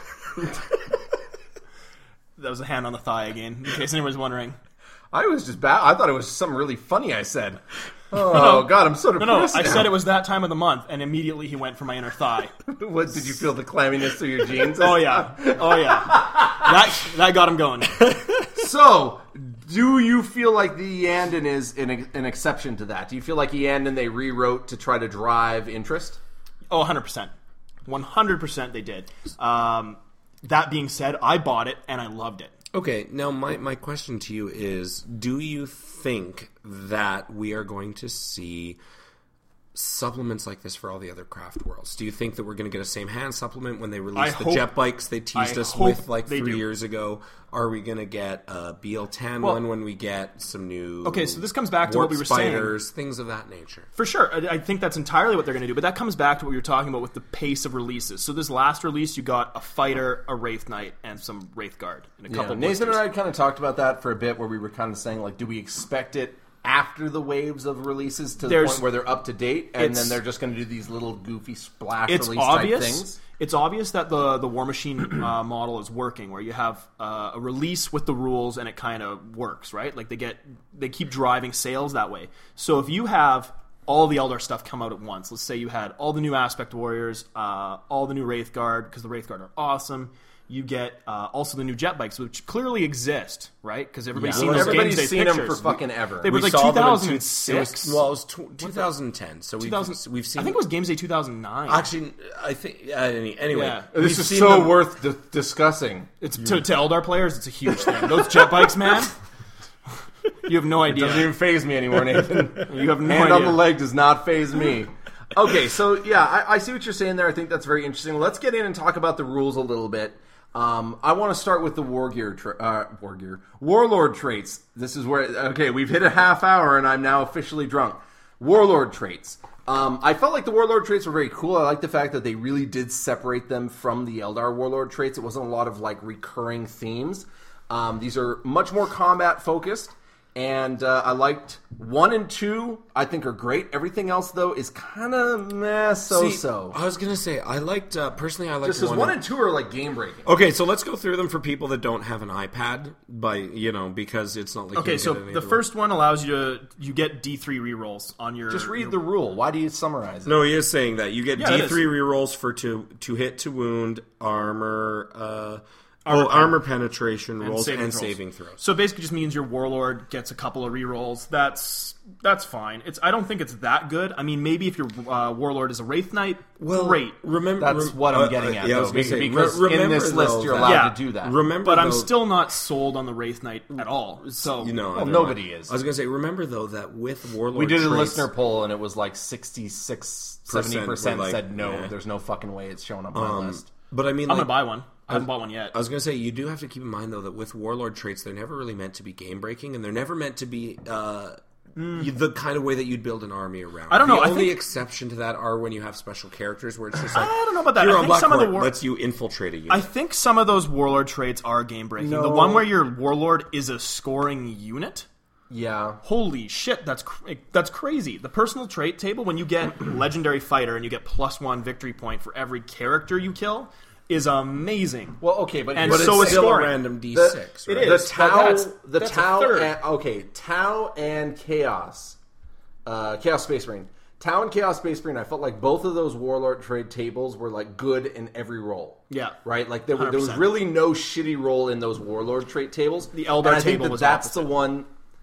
That was a hand on the thigh again, in case anyone's wondering. I was just bad. I thought it was something really funny I said. Oh God, I'm so No, depressed. I now. said it was that time of the month, and immediately he went for my inner thigh. What did you feel the clamminess through your jeans? Oh yeah. That got him going. So, do you feel like the Eandon is an exception to that? Do you feel like Eandon they rewrote to try to drive interest? Oh, 100%. 100% they did. That being said, I bought it and I loved it. Okay, now my question to you is, do you think that we are going to see supplements like this for all the other craft worlds? Do you think that we're going to get a same hand supplement when they release the jet bikes they teased us with like 3 years ago? Are we going to get a BL10 one when we get some new Okay, so this comes back to what we were saying. spiders, things of that nature? For sure. I think that's entirely what they're going to do, but that comes back to what we were talking about with the pace of releases. So this last release, you got a fighter, a Wraith Knight, and some Wraith Guard. And a couple Nathan and blisters. I kind of talked about that for a bit, where we were kind of saying, like, do we expect it after the waves of releases to the point where they're up to date, and then they're just going to do these little goofy splash release type things? It's obvious that the War Machine model is working, where you have a release with the rules and it kind of works, right? Like they keep driving sales that way. So if you have all the Eldar stuff come out at once, let's say you had all the new Aspect Warriors, all the new Wraith Guard, because the Wraith Guard are awesome. You get also the new jet bikes, which clearly exist, right? Because everybody's seen those Everybody's Games Day seen pictures. them for fucking ever. They were like saw them in 2006. It was 2010. So we've seen. I think it was Games Day 2009. Actually, I think anyway. Yeah. This we've is seen so them- worth discussing. It's to Eldar players, it's a huge thing. Those jet bikes, man. You have no idea. Doesn't even phase me anymore, Nathan. You have no Hand idea. on the leg does not phase me. Okay, so yeah, I see what you're saying there. I think that's very interesting. Let's get in and talk about the rules a little bit. I want to start with the Warlord traits. This is where we've hit a half hour and I'm now officially drunk. Warlord traits. I felt like the Warlord traits were very cool. I like the fact that they really did separate them from the Eldar Warlord traits. It wasn't a lot of like recurring themes. These are much more combat focused. And I liked 1 and 2, I think are great. Everything else, though, is kind of meh, so-so. I was going to say, I liked, personally, I liked Just because 1 and 2 are like game-breaking. Okay, so let's go through them for people that don't have an iPad, because it's not like Okay, you so get any the other first one allows you get D3 rerolls on your. Just read the rule. Why do you summarize it? No, he is saying that you get Yeah, it D3 is. rerolls for to hit, to wound, armor, armor penetration rolls saving and throws. saving throws. So it basically just means your warlord gets a couple of rerolls. That's fine. I don't think it's that good. I mean, maybe if your warlord is a wraith knight, great. That's what I'm getting at. Yeah, I though, was gonna say, because in this list you're allowed to do that. Remember, But I'm though, still not sold on the wraith knight at all. So nobody is. I was going to say, remember though that with warlord, We did a traits, listener poll, and it was like 70% said no. Yeah. There's no fucking way it's showing up on my list. But I mean, I'm gonna buy one. I haven't bought one yet. I was going to say, you do have to keep in mind, though, that with warlord traits, they're never really meant to be game-breaking, and they're never meant to be the kind of way that you'd build an army around. I don't know. The I only think- exception to that are when you have special characters, where it's just like, I don't know about that. Hero I on think Black some of the Court lets you infiltrate a unit. I think some of those warlord traits are game-breaking. No. The one where your warlord is a scoring unit... Yeah. Holy shit, that's crazy. The personal trait table, when you get legendary fighter and you get +1 victory point for every character you kill, is amazing. Well, okay, but And but so it's is still a scoring. random D6, It right? is. The Tau, That's the a Tau, third. Tau and Chaos, Chaos Space Marine. Tau and Chaos Space Marine, I felt like both of those Warlord trade tables were like good in every role. Yeah. Right? Like there was 100%. really no shitty role in those Warlord trait tables. The Eldar And I think table was that's opposite. the one.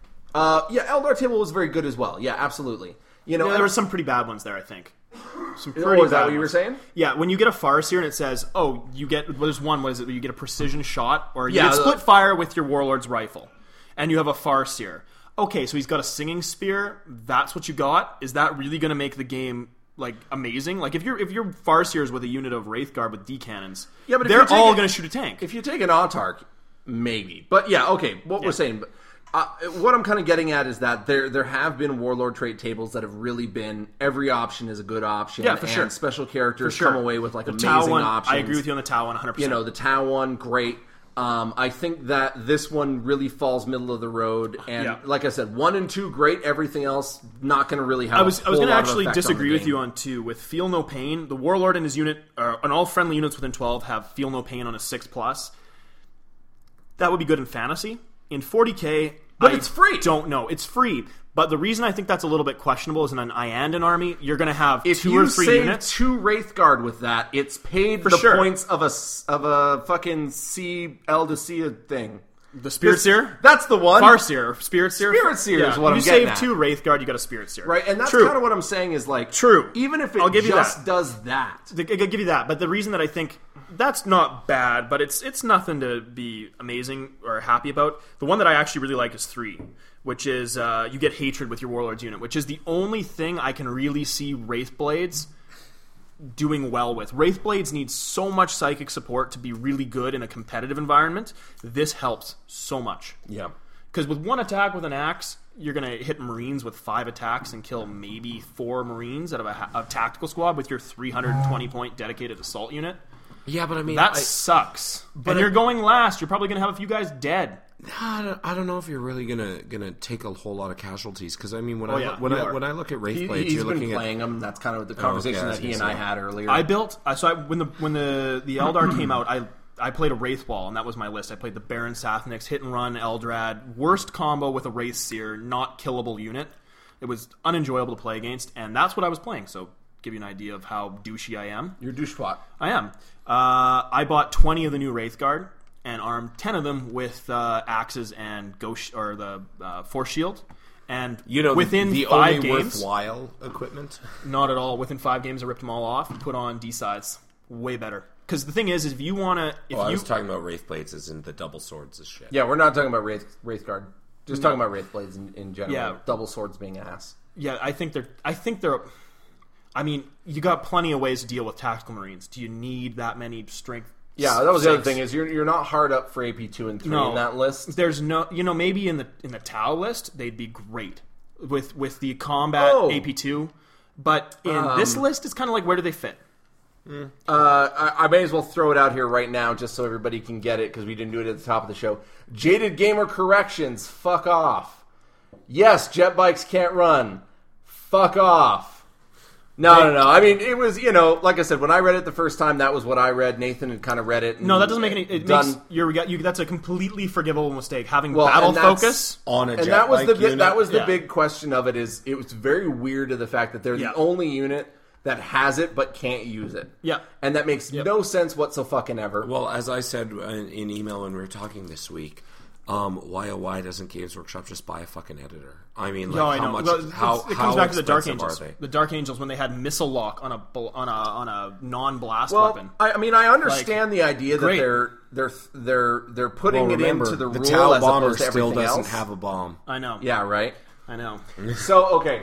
Eldar table was very good as well. Yeah, absolutely. You know, Yeah, there were some pretty bad ones there, I think. Some pretty is that bad what you were ones. saying? Yeah, when you get a Farseer and it says, you get, there's one, what is it, you get a precision shot, or you Yeah, get split fire with your Warlord's rifle, and you have a Farseer. Okay, so he's got a Singing Spear, that's what you got? Is that really going to make the game, like, amazing? Like, if your Farseer is with a unit of Wraithguard with D-cannons, Yeah, but if they're you take all it- going to shoot a tank. If you take an Autarch, maybe. But yeah, okay, what we're saying. What I'm kind of getting at is that there have been Warlord trait tables that have really been every option is a good option. Yeah, for and sure. special characters For sure. come away with like The amazing Tau one, options. I agree with you on the Tau one 100%. You know, the Tau one, great. I think that this one really falls middle of the road, and Yeah. like I said, 1 and 2 great. Everything else not going to really have. I was going going to to actually disagree with you on 2. With Feel No Pain, the Warlord and his unit, and all friendly units within 12 have Feel No Pain on a 6+. That would be good in Fantasy. In 40k, But it's free. Don't know. It's free. But the reason I think that's a little bit questionable is in an Iandan army, you're going to have If 2 you or 3 save units. 2 Wraithguard with that, it's paid For the sure. points of a fucking CL to C thing. The Spirit Seer? That's the one. Farseer, Spirit Seer. Spirit Seer is what I'm you getting save at. 2 Wraithguard, you got a Spirit Seer. Right, and that's True. kind of what I'm saying is like... True. Even if it I'll give you just that. does that. I give you that, but the reason that I think that's not bad, but it's nothing to be amazing or happy about. The one that I actually really like is 3, which is you get Hatred with your Warlord's unit, which is the only thing I can really see Wraithblades doing well with. Wraithblades need so much psychic support to be really good in a competitive environment. This helps so much. Yeah. Because with 1 attack with an axe, you're going to hit Marines with 5 attacks and kill maybe 4 Marines out of a tactical squad with your 320-point dedicated assault unit. Yeah, but I mean, That sucks. And you're going last. You're probably going to have a few guys dead. I don't know if you're really gonna take a whole lot of casualties, because I mean when yeah, when you I are. when I look at Wraithblades, He's you're been looking playing them. That's kind of the conversation I that was he gonna and I say. had earlier. I built... when the Eldar came out, I played a Wraith Wall, and that was my list. I played the Baron Sathnix, Hit and Run, Eldrad, worst combo with a Wraith Seer, not killable unit. It was unenjoyable to play against, and that's what I was playing, so give you an idea of how douchey I am. You're douchebot. I am. I bought 20 of the new Wraithguard and armed 10 of them with axes and ghost or the Force Shield. And within the 5 only games, worthwhile equipment. not at all. Within 5 games, I ripped them all off and put on D-sides. Way better. Because the thing is if you want to, I was talking about Wraithblades as in the double swords as shit. Yeah, we're not talking about Wraithguard. Just talking about Wraithblades in general. Yeah. Double swords being ass. yeah, I think they're. I mean, you got plenty of ways to deal with tactical Marines. Do you need that many strength? Yeah, that was the other 6? thing is you're not hard up for AP 2 and 3 No. in that list. There's no, maybe in the Tau list they'd be great with the combat AP2, but in this list it's kind of like where do they fit? I may as well throw it out here right now just so everybody can get it because we didn't do it at the top of the show. Jaded Gamer Corrections, fuck off. Yes, jet bikes can't run. Fuck off. No. I mean, it was, like I said, when I read it the first time, that was what I read. Nathan had kind of read it. No, that doesn't make any. It makes that's a completely forgivable mistake. Having Well, battle and that's- focus. On a And jet that was bike the unit. that was the Yeah. big question of it. Is it was very weird to the fact that they're Yeah. the only unit that has it but can't use it. Yeah. And that makes no sense whatsoever. Well, as I said in email when we were talking this week, why doesn't Games Workshop just buy a fucking editor? I mean, like, how much? Well, it comes back to the Dark expensive Angels. The Dark Angels, when they had missile lock on a non-blast Well, weapon. I mean, I understand the idea that they're putting it remember, into the rule Tau as bomber opposed to still everything doesn't else. have a bomb. I know. Yeah, right. I know. So okay.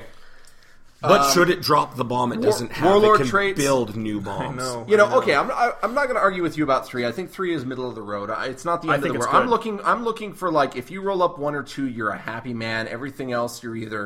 But should it drop the bomb it doesn't have, Warlord it can traits, build new bombs. You know, okay, I'm not going to argue with you about 3. I think 3 is middle of the road. It's not the end of the world. I'm looking for, like, if you roll up 1 or 2, you're a happy man. Everything else,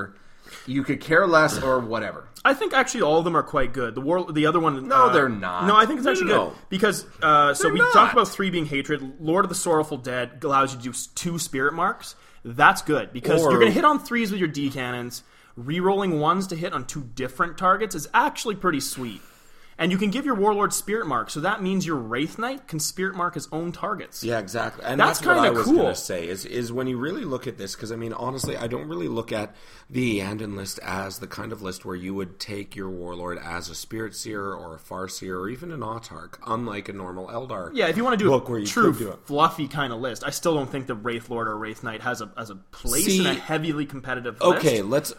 you could care less or whatever. I think actually all of them are quite good. The other one, no, they're not. No, I think it's actually No. good because so we not. talked about 3 being hatred. Lord of the Sorrowful Dead allows you to do 2 spirit marks. That's good because you're going to hit on 3s with your D cannons. Rerolling 1s to hit on 2 different targets is actually pretty sweet. And you can give your Warlord Spirit Mark, so that means your Wraith Knight can Spirit Mark his own targets. Yeah, exactly. And That's that's what I kinda was cool. going to say, is when you really look at this, because, I mean, honestly, I don't really look at the Eandon list as the kind of list where you would take your Warlord as a Spirit Seer or a Farseer or even an Autarch, unlike a normal Eldar. Yeah, if you want to do book where a you true could do it. fluffy kind of list, I still don't think the Wraith Lord or Wraith Knight has a place See, in a heavily competitive Okay, list.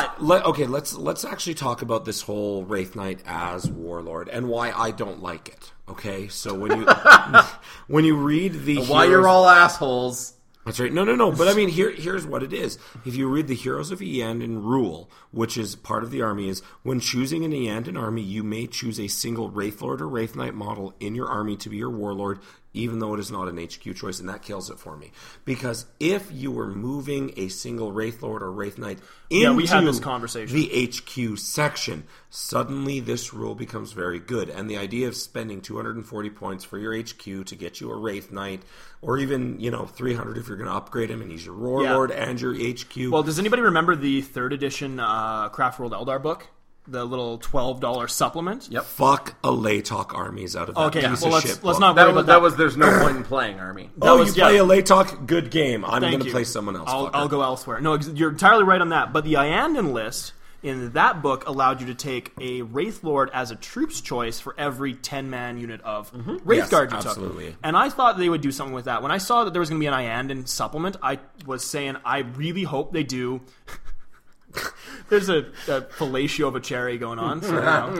let's actually talk about this whole Wraith Knight as Warlord and why I don't like it. Okay, so when you when you read the Why you're all assholes. That's right. No. But I mean, here's what it is. If you read the Heroes of Eandon rule, which is part of the army, is when choosing an Eandon army, you may choose a single Wraith Lord or Wraith Knight model in your army to be your Warlord, even though it is not an HQ choice, and that kills it for me. Because if you were moving a single Wraith Lord or Wraith Knight into we had this conversation. the HQ section, suddenly this rule becomes very good. And the idea of spending 240 points for your HQ to get you a Wraith Knight, or even, 300 if you're going to upgrade him and he's your Warlord and your HQ. Well, does anybody remember the 3rd edition Craft World Eldar book? The little $12 supplement? Yep. Fuck a Laytalk armies out of that piece of shit. Let's book. not worry about that. There's no point in playing army. You play a Laytalk, good game. I'm going to you. play someone else. I'll go elsewhere. No, you're entirely right on that. But the Eandon list in that book allowed you to take a Wraith Lord as a troops choice for every 10-man unit of Wraith Guard you absolutely. took. And I thought they would do something with that. When I saw that there was going to be an Eandon supplement, I was saying, I really hope they do. There's a fellatio of a cherry going on. So,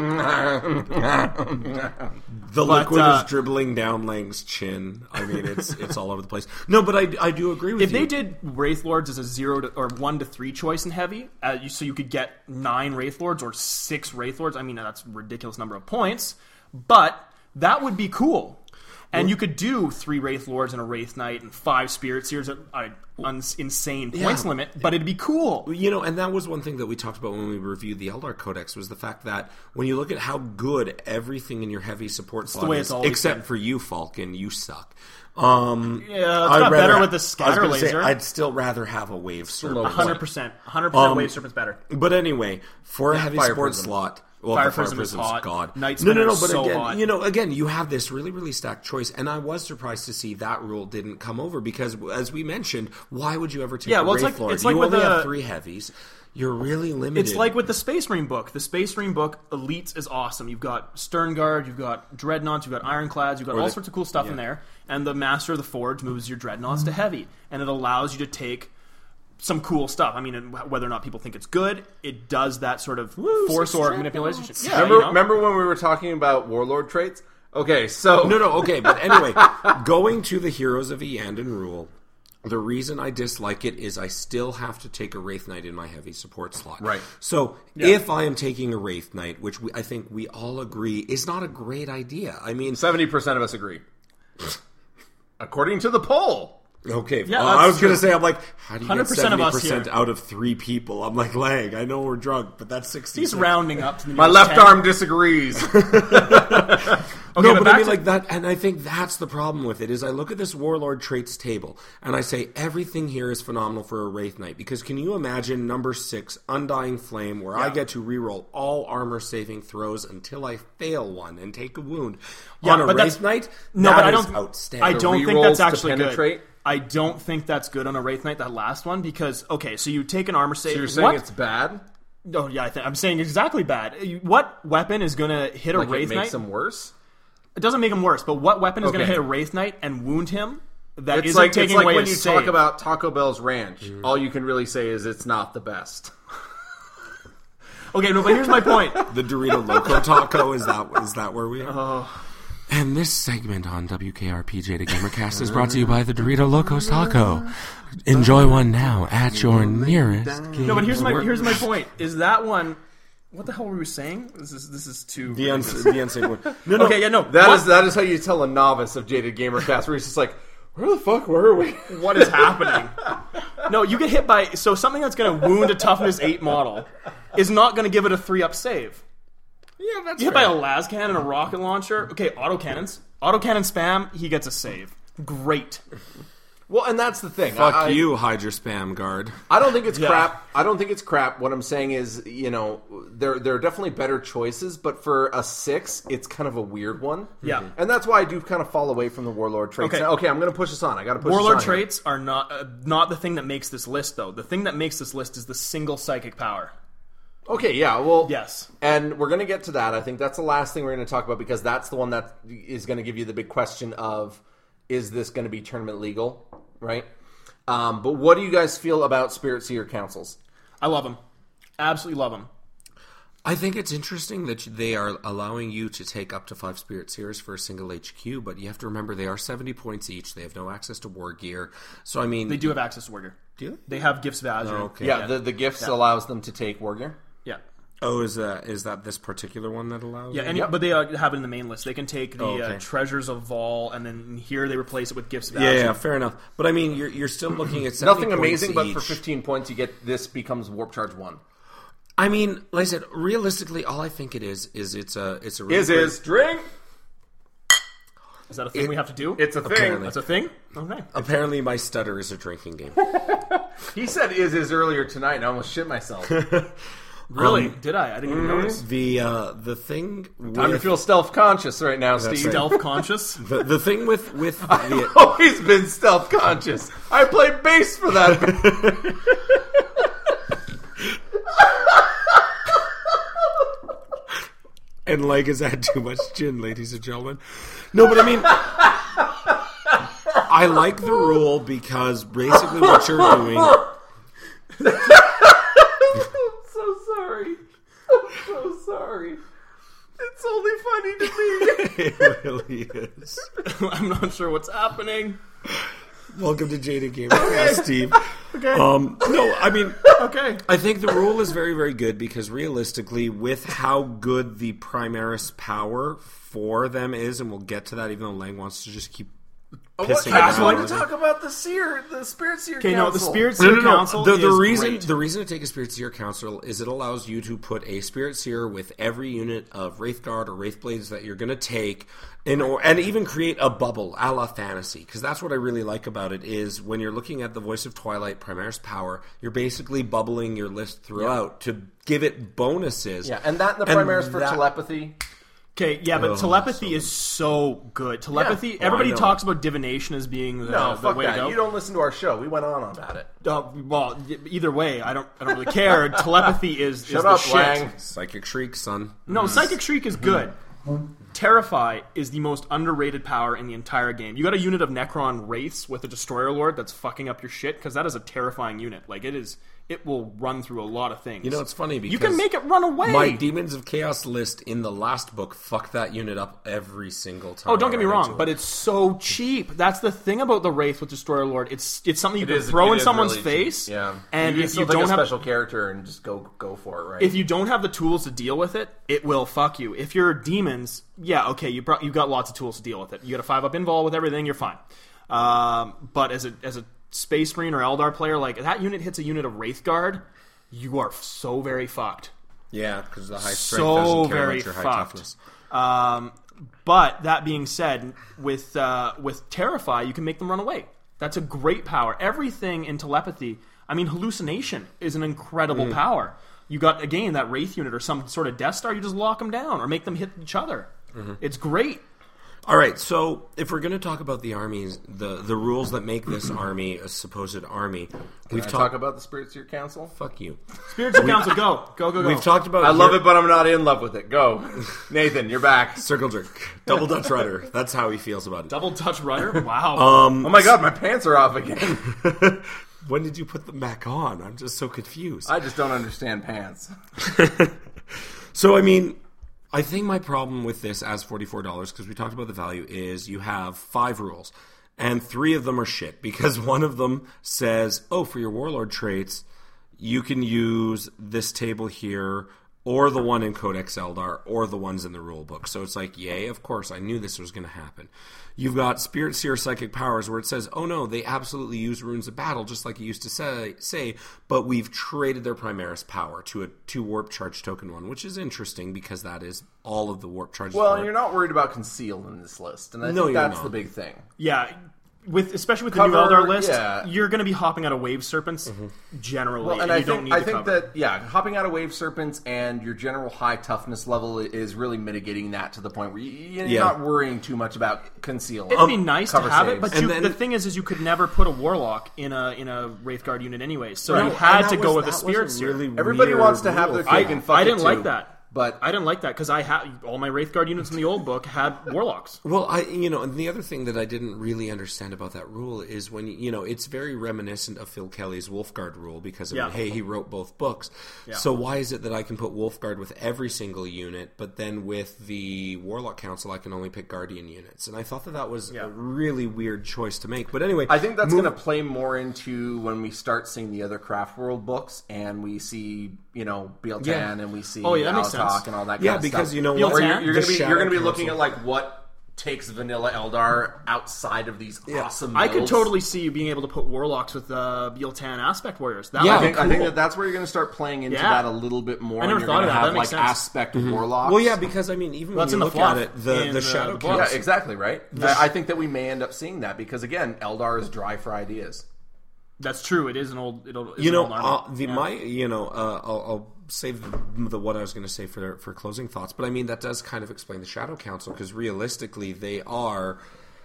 The liquid is dribbling down Lang's chin. I mean, it's all over the place. No, but I do agree with you. If they did Wraith Lords as a 0 or 1 to 3 choice in heavy, so you could get 9 Wraith Lords or 6 Wraith Lords, I mean, that's a ridiculous number of points, but that would be cool. And you could do 3 Wraith Lords and a Wraith Knight and 5 Spirit Seers at an insane points limit, but it'd be cool. And that was one thing that we talked about when we reviewed the Eldar Codex, was the fact that when you look at how good everything in your heavy support slot is, except for you, Falcon, you suck. It's got better with the scatter laser. I'd still rather have a Wave Serpent. 100% Wave Serpent's better. But anyway, for a heavy support slot... Well, Fire Prism is hot. God. Night Spinner but is so hot. again, you have this really, really stacked choice, and I was surprised to see that rule didn't come over because, as we mentioned, why would you ever take a Wraith Lord? It's like you with only have 3 heavies. You're really limited. It's like with the Space Marine book. The Space Marine book, Elites, is awesome. You've got Stern Guard, you've got Dreadnoughts, you've got Ironclads, you've got all sorts of cool stuff in there. And the Master of the Forge moves your Dreadnoughts to heavy, and it allows you to take some cool stuff. I mean, whether or not people think it's good, it does that sort of force org manipulation. Yeah, remember when we were talking about Warlord traits? Okay, so... Okay, but anyway, going to the Heroes of Eandon rule, the reason I dislike it is I still have to take a Wraith Knight in my heavy support slot. Right. So, if I am taking a Wraith Knight, which I think we all agree is not a great idea. I mean... 70% of us agree. According to the poll. Okay, yeah, I was going to say, I'm like, how do you get 100% of us 70% out of 3 people? I'm like, Lang, I know we're drunk, but that's 60. He's rounding up to the My left arm disagrees. No, but I mean, like that, and I think that's the problem with it, is I look at this Warlord traits table, and I say, everything here is phenomenal for a Wraith Knight, because can you imagine number 6, Undying Flame, where I get to reroll all armor saving throws until I fail one and take a wound on a Wraith Knight? That is outstanding. I don't think that's actually good. I don't think that's good on a Wraith Knight, that last one, because, okay, so you take an armor save. So you're saying it's bad? Oh yeah, I'm saying exactly bad. What weapon is gonna hit a Like Wraith it makes Knight? them worse? It doesn't make him worse, but what weapon is gonna Okay. hit a Wraith Knight and wound him? That It's isn't like taking away when a you save. talk about Taco Bell's ranch. All you can really say is it's not the best. Okay, no, but here's my point. The Dorito Loco Taco, is that where we are? And this segment on WKRP Jada Gamercast is brought to you by the Dorito Locos Taco. Enjoy one now at your nearest. No, but here's my point. Is that one? What the hell were we saying? This is too. The unsafe one. No, Okay, yeah, no. That is how you tell a novice of Jaded Gamercast, where he's just like, where the fuck were we? What is happening? No, you get hit by something that's going to wound a toughness 8 model is not going to give it a 3-up save. Yeah, that's You hit by a las cannon and a rocket launcher. Okay, autocannon spam. He gets a save. Great. Well, and that's the thing. Fuck you, hide your spam guard. I don't think it's Yeah. crap. I don't think it's crap. What I'm saying is, there are definitely better choices, but for a 6, it's kind of a weird one. Yeah. And that's why I do kind of fall away from the Warlord traits. Okay. Now, I'm going to push this on. I got to push Warlord this on here. traits are not the thing that makes this list, though. The thing that makes this list is the single psychic power. Okay, yeah, well... Yes. And we're going to get to that. I think that's the last thing we're going to talk about, because that's the one that is going to give you the big question of, is this going to be tournament legal, right? But what do you guys feel about Spirit Seer Councils? I love him. Absolutely love him. I think it's interesting that they are allowing you to take up to 5 Spirit Seers for a single HQ, but you have to remember they are 70 points each. They have no access to war gear. So, I mean... They do have access to Wargear. Do you? They have Gifts of Azure. Oh, okay. Yeah, the gifts allows them to take Wargear. Yeah. Oh, is that this particular one that allows Yeah, it? but they have it in the main list. They can take the okay. Treasures of Vol, and then here they replace it with Gifts of Yeah, Azure. yeah, fair enough. But I mean, you're still looking at 70 Nothing points amazing, but for each. 15 points, you get this becomes Warp Charge 1. I mean, like I said, realistically, all I think it is it's a really great- drink. Is that a thing we have to do? It's a thing. Apparently. That's a thing? Okay. Apparently, my stutter is a drinking game. He said is earlier tonight, and I almost shit myself. Really? Did I? I didn't even notice. The thing Time to with feel self-conscious right now, Steve. right. Stealth-conscious? the thing with the Always been self-conscious. I play bass for that. and Leg has had too much gin, ladies and gentlemen. No, but I mean, I like the rule because basically what you're doing. I'm so sorry. I'm so sorry. It's only funny to me. It really is. I'm not sure what's happening. Welcome to Jada Gamer, Steve. Okay. No, I mean, Okay. I think the rule is very, very good because realistically, with how good the Primaris power for them is, and we'll get to that, even though Lang wants to just keep pissing I just around wanted to with it. talk about the Spirit Seer Okay, Council. no, the Spirit Seer Council The is reason great. the reason to take a Spirit Seer Council is it allows you to put a Spirit Seer with every unit of Wraithguard or Wraithblades that you're going to take, and even create a bubble a la Fantasy. Because that's what I really like about it is when you're looking at the Voice of Twilight Primaris power, you're basically bubbling your list throughout to give it bonuses. Yeah, and that and the And Primaris for that- telepathy. Okay, yeah, but telepathy is so good. Telepathy, I everybody know. talks about divination as being the, No, the fuck way that. to go. You don't listen to our show. We went on about it. Well, either way, I don't really care. Telepathy is Shut the up, shit. Lang. Psychic Shriek, son. No, Psychic Shriek is good. Terrify is the most underrated power in the entire game. You got a unit of Necron Wraiths with a Destroyer Lord that's fucking up your shit, because that is a terrifying unit. Like, it will run through a lot of things. You know, it's funny because you can make it run away. my Demons of Chaos list in the last book fucked that unit up every single time. Oh, don't get me I ran wrong, into but it. it's so cheap. That's the thing about the Wraith with Destroyer Lord. It's something you can is- throw it in is someone's really face. cheap. Yeah. And you if just you look like don't a have special character and just go for it, right? if you don't have the tools to deal with it, it will fuck you. If you're demons, yeah, okay, you got lots of tools to deal with it. You got a 5-up invol with everything, you're fine. But as a Space Marine or Eldar player, like that unit hits a unit of Wraithguard, you are so very fucked. Yeah, because the high strength So doesn't care very about your high fucked. toughness. But that being said, with Terrify, you can make them run away. That's a great power. Everything in telepathy, I mean, hallucination is an incredible power. You got, again, that Wraith unit or some sort of Death Star, you just lock them down or make them hit each other. It's great. All right, so if we're going to talk about the armies, the rules that make this army a supposed army, we've talked about the Spirit Seer Council. Fuck you. Spirits of Council, go. We've talked about. I love it, but I'm not in love with it. Go, Nathan. You're back. Circle jerk, double Dutch rudder. That's how he feels about it. Double touch rudder? Wow. Oh my god, my pants are off again. When did you put them back on? I'm just so confused. I just don't understand pants. So, I mean, I think my problem with this as $44, because we talked about the value, is you have 5 rules, and 3 of them are shit, because one of them says, oh, for your warlord traits, you can use this table here, or the one in Codex Eldar, or the ones in the rule book. So it's like, yay, of course, I knew this was going to happen. You've got Spirit Seer Psychic Powers, where it says, oh no, they absolutely use Runes of Battle, just like it used to say, but we've traded their Primaris power to a 2 Warp Charge token one, which is interesting, because that is all of the Warp Charges. Well, you're not worried about Conceal in this list, and I think that's the big thing. Yeah. Especially with the new Eldar list, yeah. You're going to be hopping out of Wave Serpents generally. Well, and you I don't need think that hopping out of Wave Serpents and your general high toughness level is really mitigating that to the point where you're not worrying too much about Conceal. It'd be nice to have saves. it, but the thing is you could never put a Warlock in a Wraithguard unit anyway, so you had to go with a Spirit Seer. Really everybody wants to have their cake and fuck I didn't it like too. that. But I didn't like that because I had all my Wraithguard units in the old book had Warlocks. Well, and the other thing that I didn't really understand about that rule is when, it's very reminiscent of Phil Kelly's Wolfguard rule because, hey, he wrote both books. Yeah. So why is it that I can put Wolfguard with every single unit, but then with the Warlock Council I can only pick Guardian units? And I thought that was a really weird choice to make. But anyway, I think that's going to play more into when we start seeing the other Craft World books and we see, Biel-Tan and we see that makes sense. And all that kind of stuff. Because you're going to be looking at like what takes vanilla Eldar outside of these awesome builds. I could totally see you being able to put Warlocks with Biel-Tan Aspect Warriors. I think that's where you're going to start playing into that a little bit more. I never thought of that. That makes sense. Aspect Warlocks. Well, yeah, because even when you look at it, the Shadow Council. Yeah, exactly, right? I think that we may end up seeing that because, again, Eldar is dry for ideas. That's true. It is an old. I'll save what I was going to say for closing thoughts, but I mean that does kind of explain the Shadow Council because realistically they are,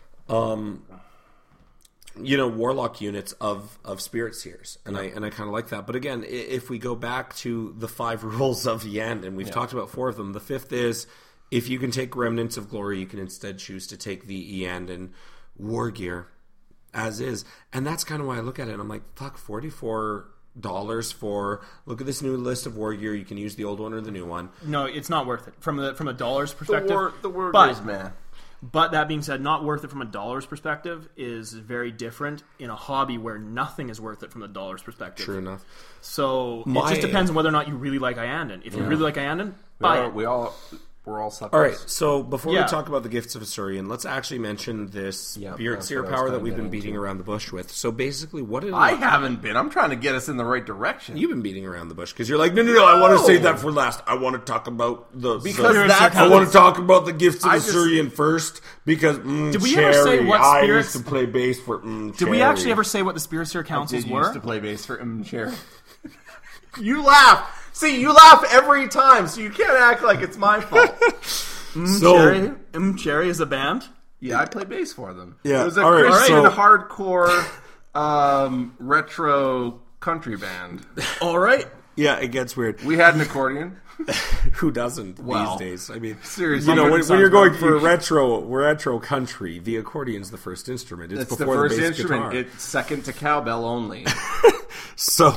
Warlock units of Spirit Seers, and I kind of like that. But again, if we go back to the 5 rules of Yandon, we've talked about 4 of them. The 5th is if you can take Remnants of Glory, you can instead choose to take the Yandon War Gear. As is, and that's kind of why I look at it. And I'm like, fuck, $44 for look at this new list of war gear. You can use the old one or the new one. No, it's not worth it from a dollar's perspective. The war gears, man. But that being said, not worth it from a dollar's perspective is very different in a hobby where nothing is worth it from a dollar's perspective. True enough. So it just depends on whether or not you really like Iyanden. If you really like Iyanden, buy it. We're all suckers. All right, so before we talk about the Gifts of Asuryan, let's actually mention this Spirit Seer power that we've been beating around the bush with. So basically, what did I haven't been. I'm trying to get us in the right direction. You've been beating around the bush because you're like, no, I want to save that for last. I want to talk about I want to talk about the Gifts of Asuryan first because did we ever say what spirits? I used to play bass for Did we actually ever say what the Spirit Seer councils were? I used to play bass for Cherry. You laugh. See, you laugh every time, so you can't act like it's my fault. Cherry is a band? Yeah, I play bass for them. Yeah. It was a Christian hardcore retro country band. All right. Yeah, it gets weird. We had an accordion. Who doesn't these days? I mean, seriously, when you're going for retro country, the accordion's the first instrument. It's before the first instrument. Guitar. It's second to cowbell only. So...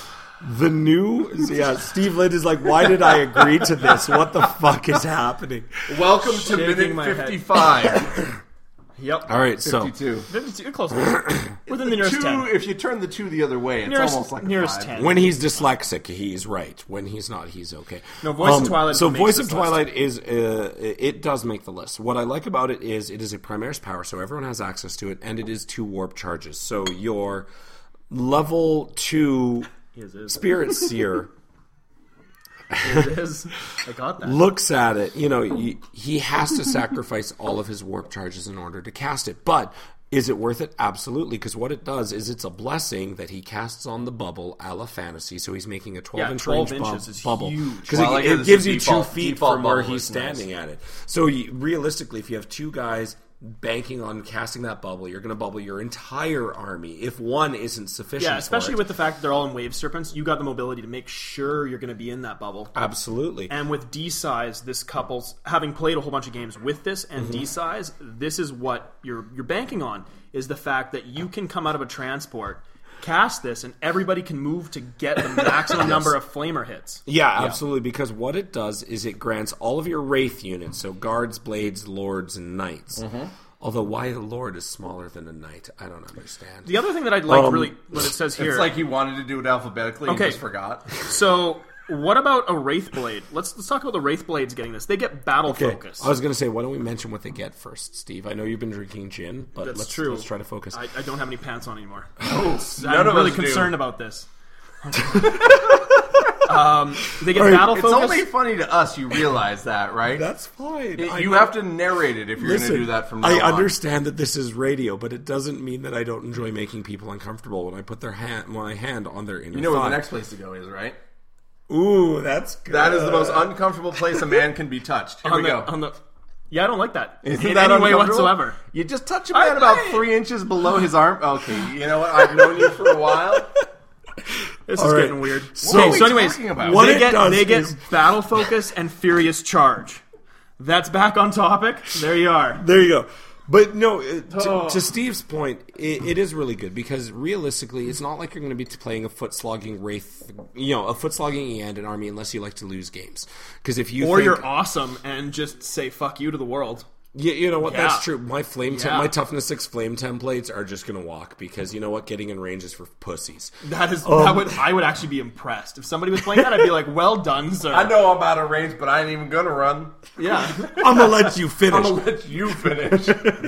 Steve Lind is like, why did I agree to this? What the fuck is happening? Welcome to minute 55. Yep. All right, 52. 52, close. Within the nearest 10. If you turn the 2 the other way, it's almost like nearest 5. 10. When he's dyslexic, he's right. When he's not, he's okay. No, Voice of Twilight. So Voice of Twilight is it does make the list. What I like about it is a Primaris power, so everyone has access to it, and it is 2 warp charges. So your level 2 Spirit Seer it is. I got that. Looks at it. He has to sacrifice all of his warp charges in order to cast it. But Is it worth it? Absolutely, because what it does is it's a blessing that he casts on the bubble a la fantasy, so he's making a 12-inch 12 range inches is bubble. huge. Because Well, it this gives is you default- 2 feet default from where bubble he's is nice. standing at it. So realistically, if you have 2 guys banking on casting that bubble, you're going to bubble your entire army if one isn't sufficient. Yeah, especially for it. with the fact that they're all in Wave Serpents, you got the mobility to make sure you're going to be in that bubble. Absolutely. And with D-Size, this couple's having played a whole bunch of games with this and D-Size, this is what you're banking on, is the fact that you can come out of a transport, cast this, and everybody can move to get the maximum number of flamer hits. Yeah, absolutely, because what it does is it grants all of your Wraith units, so guards, blades, lords, and knights. Although why a lord is smaller than a knight, I don't understand. The other thing that I'd like really, what it says here... It's like he wanted to do it alphabetically and just forgot. So, what about a Wraith Blade? Let's talk about the Wraith Blades getting this. They get battle focus. I was going to say, why don't we mention what they get first, Steve? I know you've been drinking gin, but That's let's true. try to focus. I don't have any pants on anymore. None I'm of really us do. concerned about this. They get battle It's focus. only funny to us, you realize that, right? That's fine. You have to narrate it if you're going to do that from now on. I understand that this is radio, but it doesn't mean that I don't enjoy making people uncomfortable when I put my hand on their inner You know where thigh. the next place to go is, right? Ooh, that's good. That is the most uncomfortable place a man can be touched. Here we go. Yeah, I don't like that. Isn't in that any way uncomfortable? whatsoever. You just touch a man about 3 inches below his arm. Okay, you know what? I've known you for a while. This All is right. getting weird. What are we so anyways, talking about? What they it get does they get is- battle focus and furious charge. That's back on topic. There you are. There you go. But no, to Steve's point, it is really good because realistically, it's not like you're going to be playing a foot slogging Wraith, a foot slogging Eandon army unless you like to lose games. Because if you think, You're awesome and just say fuck you to the world. you know what, Yeah. that's true. My Yeah. my toughness 6 flame templates are just going to walk because you know what, getting in range is for pussies. I would actually be impressed if somebody was playing that. I'd be like, well done, sir. I know I'm out of range, but I ain't even going to run. Yeah. I'm gonna let you finish. I'm going to let you finish.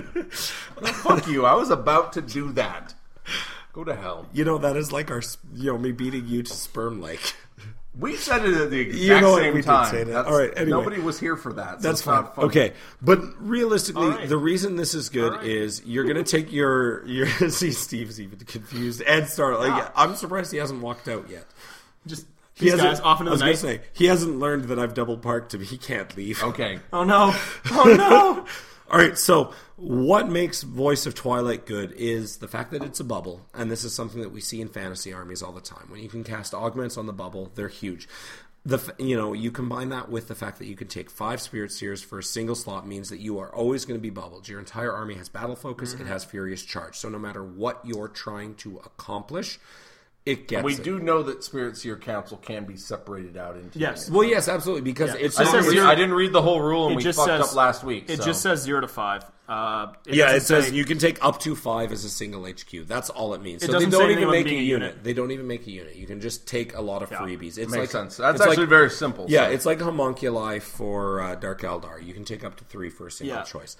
Fuck you. I was about to do that. Go to hell. That is like our, me beating you to sperm lake. We said it at the exact You know what? same We did time. say that. That's- All right, anyway. Nobody was here for that. So That's it's fine. not funny. Okay, but realistically, All right. the reason this is good All right. is you're going to take your see Steve's even confused and start I'm surprised he hasn't walked out yet. Just He these hasn't- guys off into I the was night. gonna say he hasn't learned that I've double parked him. He can't leave. Okay. Oh no! Oh no! All right, so what makes Voice of Twilight good is the fact that it's a bubble, and this is something that we see in fantasy armies all the time. When you can cast augments on the bubble, they're huge. You combine that with the fact that you can take 5 Spirit Seers for a single slot means that you are always going to be bubbled. Your entire army has battle focus, it has furious charge. So no matter what you're trying to accomplish, it gets We it. do know that Spirit Seer Council can be separated out into Yes. units. Well, yes, absolutely, because it's It says I didn't read the whole rule and It we just fucked says- up last week. It so. just says 0 to 5. it doesn't says say- you can take up to 5 as a single HQ. That's all it means. It So they doesn't say don't anything even about make a being a unit. unit. They don't even make a unit. You can just take a lot of freebies. It's Makes like, sense. That's it's actually like, very simple. Yeah, so. it's like homunculi for Dark Eldar. You can take up to 3 for a single Yeah. choice.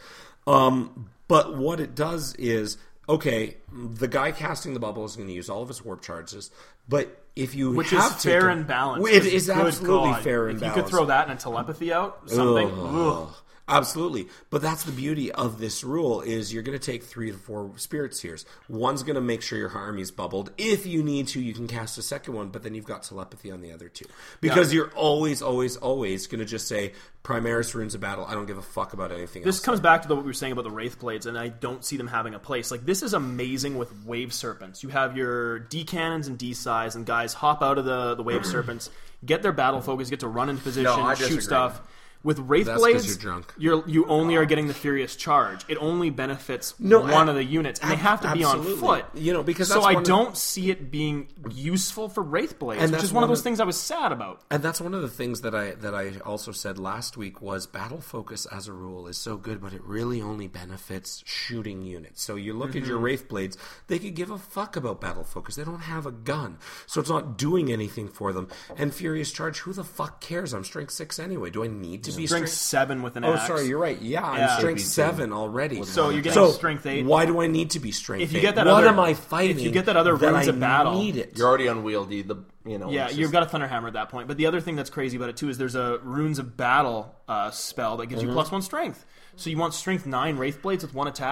But what it does is, okay, the guy casting the bubble is going to use all of his warp charges, but if you Which is have fair taken- and balanced. It is Good absolutely God. fair and if balanced. you could throw that and a telepathy out, something. Ugh. Absolutely. But that's the beauty of this rule is you're going to take 3 to 4 Spirit Seers. One's going to make sure your army's bubbled. If you need to, you can cast a second one, but then you've got telepathy on the other 2. Because you're always going to just say, Primaris runes a battle. I don't give a fuck about anything This else. comes back to what we were saying about the Wraith Blades, and I don't see them having a place. Like, this is amazing with Wave Serpents. You have your D-Cannons and D-Size, and guys hop out of the Wave Serpents, get their battle focus, get to run into position, No, I shoot disagree. stuff. With Wraith That's 'cause Blades, you're drunk. you only are getting the Furious Charge. It only benefits No, one of the units, and they have to be on absolutely. foot. Because so that's I one of- don't see it being useful for Wraith Blades, And which that's is one of one those of- things I was sad about. And that's one of the things that I also said last week was battle focus as a rule is so good, but it really only benefits shooting units. So you look at your Wraith Blades, they could give a fuck about battle focus. They don't have a gun. So it's not doing anything for them. And Furious Charge, who the fuck cares? I'm strength 6 anyway. Do I need to be Strength strength? 7 with an Oh, axe. sorry, you're right. Yeah, I'm Yeah. strength 7 already. So you're getting strength 8. Why do I need to be strength 8? If you get that what other- am I fighting? if you get that other runes I of battle, need it. You're already unwieldy. Yeah, it's you've just- got a Thunderhammer at that point. But the other thing that's crazy about it, too, is there's a Runes of Battle spell that gives you +1 strength. So you want strength 9 Wraith Blades with 1 attack,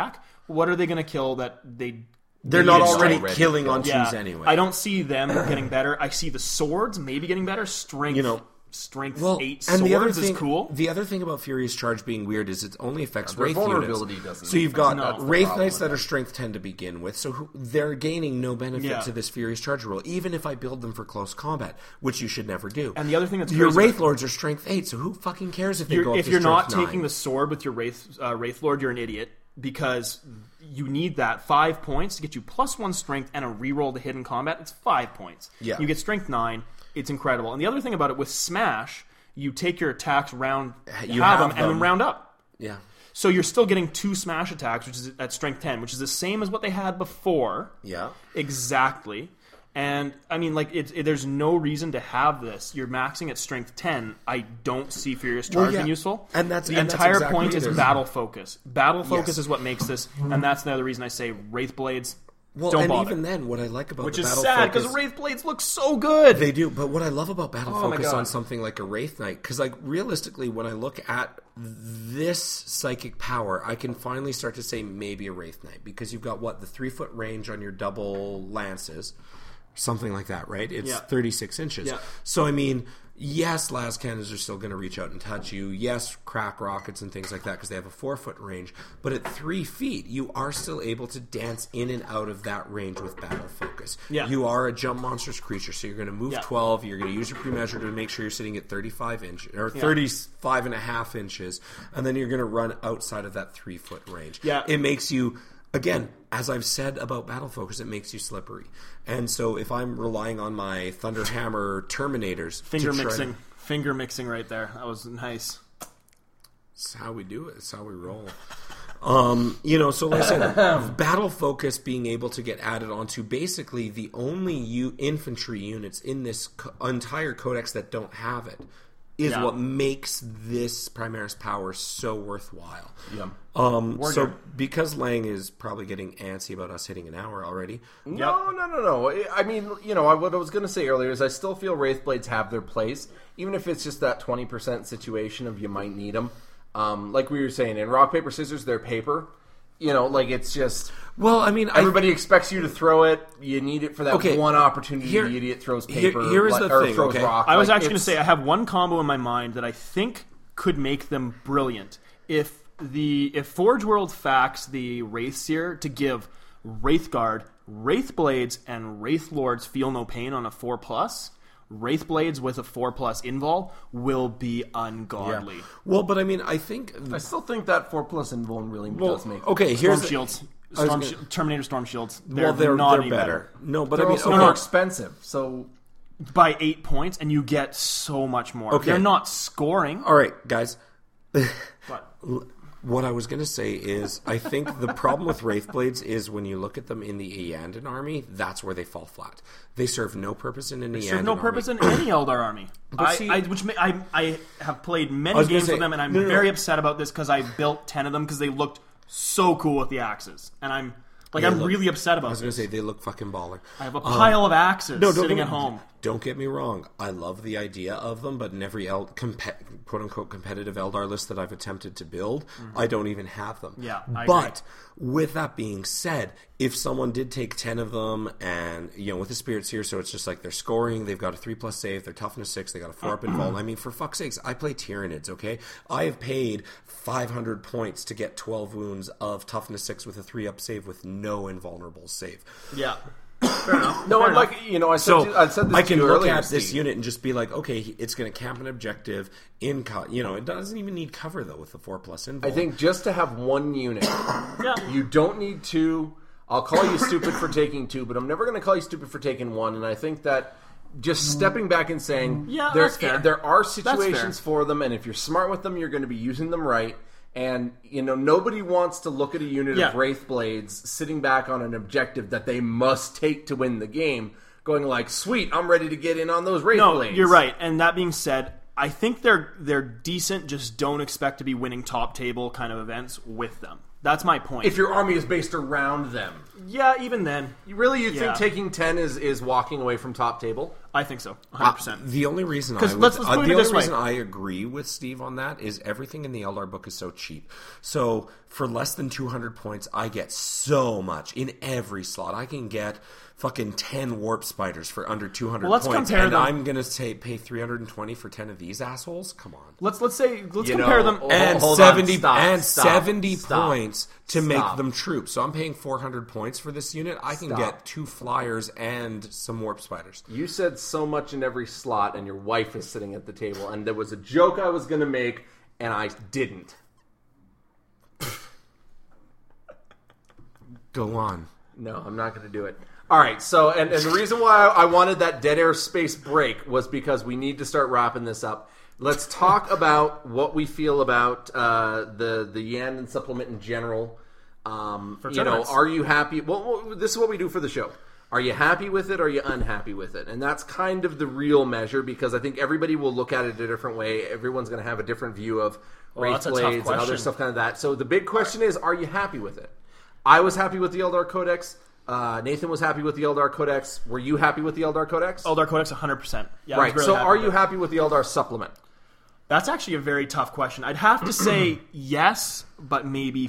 what are they going to kill that They're not It's already already killing on Yeah, twos anyway. I don't see them getting better. I see the swords maybe getting better. Strength, strength 8 swords the other thing, is cool. The other thing about Furious Charge being weird is it only affects their Wraith vulnerability units. doesn't- So you've got that's the Wraith problem Knights with that are it. strength 10 to begin with, so they're gaining no benefit Yeah. to this Furious Charge rule, even if I build them for close combat, which you should never do. And the other thing that's your crazy- Wraith Lords are strength 8, so who fucking cares if they go up If to you're not strength taking 9? the sword with your Wraith Lord, you're an idiot, because you need that 5 points to get you +1 strength and a reroll to hit in combat. It's 5 points. Yeah. You get strength 9. It's incredible. And the other thing about it with Smash, you take your attacks round, You have have them, and then them. round up. Yeah. So you're still getting 2 Smash attacks, which is at strength 10, which is the same as what they had before. Yeah. Exactly. And I mean, like, there's no reason to have this. You're maxing at strength 10. I don't see Furious Charge being useful. And that's the and that's entire exactly point is there's- battle focus. Battle focus Yes. is what makes this, and that's the other reason I say Wraith Blades. Well, don't and bother. even then, what I like about Which the is battle sad focus, because Wraith Blades look so good. they do, but what I love about battle Oh my focus God. on something like a Wraith Knight, because like realistically, when I look at this psychic power, I can finally start to say maybe a Wraith Knight, because you've got the 3-foot range on your double lances, something like that, right? It's Yeah. 36 inches. Yeah. So I mean, yes, las cannons are still going to reach out and touch you. Yes, crack rockets and things like that because they have a 4-foot range. But at 3 feet, you are still able to dance in and out of that range with battle focus. Yeah. You are a jump monstrous creature, so you're going to move Yeah. 12. You're going to use your pre-measure to make sure you're sitting at 35 inches or 35 and a half inches, and then you're going to run outside of that 3-foot range. Yeah. It makes you. Again, as I've said about Battle Focus, it makes you slippery. And so if I'm relying on my Thunderhammer Terminators... Finger mixing right there. That was nice. It's how we do it. It's how we roll. So like I said, Battle Focus being able to get added onto basically the only infantry units in this entire codex that don't have it is Yeah. what makes this Primaris power so worthwhile. Yeah. So because Lang is probably getting antsy about us hitting an hour already. No. I mean, what I was going to say earlier is I still feel Wraith Blades have their place, even if it's just that 20% situation of you might need them. Like we were saying, in rock, paper, scissors, they're paper. It's just... Well, I mean... Everybody expects you to throw it. You need it for that one opportunity Here- the idiot throws paper here is the or thing, throws okay? rock. I was Like, actually going to it's- say I have one combo in my mind that I think could make them brilliant. If Forge World facts the Wraithseer to give Wraithguard, Wraith Blades, and Wraith Lords feel no pain on a 4+, Wraith Blades with a 4+ invul will be ungodly. Well, but I mean, I think... I still think that 4+ invuln really does make... Okay, Storm here's... Shields. I was Terminator Storm Shields. They're not any better. No, but They're I mean... also okay. more expensive, so... By 8 points, and you get so much more. Okay. They're not scoring. All right, guys. But What I was going to say is, I think the problem with Wraith Blades is when you look at them in the Eandan army, that's where they fall flat. They serve no purpose in an Eandan there's no army. purpose in any Eldar army. see- I have played many was gonna games say, with them, and I'm no. very upset about this because I built 10 of them because they looked so cool with the axes, and I'm really upset about I was going this. to say, they look fucking baller. I have a pile of axes Don't sitting get at home. Don't get me wrong. I love the idea of them, but in every quote-unquote competitive Eldar list that I've attempted to build, I don't even have them. Yeah, I But with that being said, if someone did take 10 of them and, with the Spirits here, so it's just like they're scoring, they've got a 3+ save, they're toughness 6, they got a 4-up invuln. I mean, for fuck's sakes, I play Tyranids, okay? I have paid 500 points to get 12 wounds of toughness 6 with a 3-up save with no invulnerable save. Yeah. Fair enough. No, Fair and enough. I said this I to can you look earlier, at this Steve. unit and just be like, okay, it's going to camp an objective in, it doesn't even need cover though with the 4+ invuln. I think just to have one unit, Yeah. you don't need two. I'll call you stupid for taking two, but I'm never going to call you stupid for taking one. And I think that just stepping back and saying, Yeah, that's fair. there are That's situations fair. for them, and if you're smart with them, you're going to be using them right. And, nobody wants to look at a unit Yeah. of Wraith Blades sitting back on an objective that they must take to win the game, going like, sweet, I'm ready to get in on those Wraith Blades. You're right. And that being said, I think they're decent. Just don't expect to be winning top table kind of events with them. That's my point. If your army is based around them. Yeah, even then. You think taking 10 is walking away from top table? I think so, 100%. The only reason I agree with Steve on that is everything in the Eldar book is so cheap. So for less than 200 points, I get so much in every slot. I can get fucking 10 warp spiders for under 200 let's points, compare and them. I'm gonna pay 320 for 10 of these assholes. Come on. Let's compare them. And Hold 70 on, stop, 70 points to make them troops. So I'm paying 400 points for this unit. I can get 2 flyers and some warp spiders. You said so much in every slot, and your wife is sitting at the table, and there was a joke I was going to make, and I didn't. Go on. No, I'm not going to do it. All right, so, and the reason why I wanted that dead air space break was because we need to start wrapping this up. Let's talk about what we feel about the Yandon supplement in general. Are you happy? Well, this is what we do for the show. Are you happy with it? Or are you unhappy with it? And that's kind of the real measure, because I think everybody will look at it a different way. Everyone's going to have a different view of Wraith Blades and other stuff kind of that. So the big question is, are you happy with it? I was happy with the Eldar Codex. Nathan was happy with the Eldar Codex. Were you happy with the Eldar Codex? Eldar Codex, 100%. Yeah, right. So are you happy with the Eldar supplement? That's actually a very tough question. I'd have to say yes, but maybe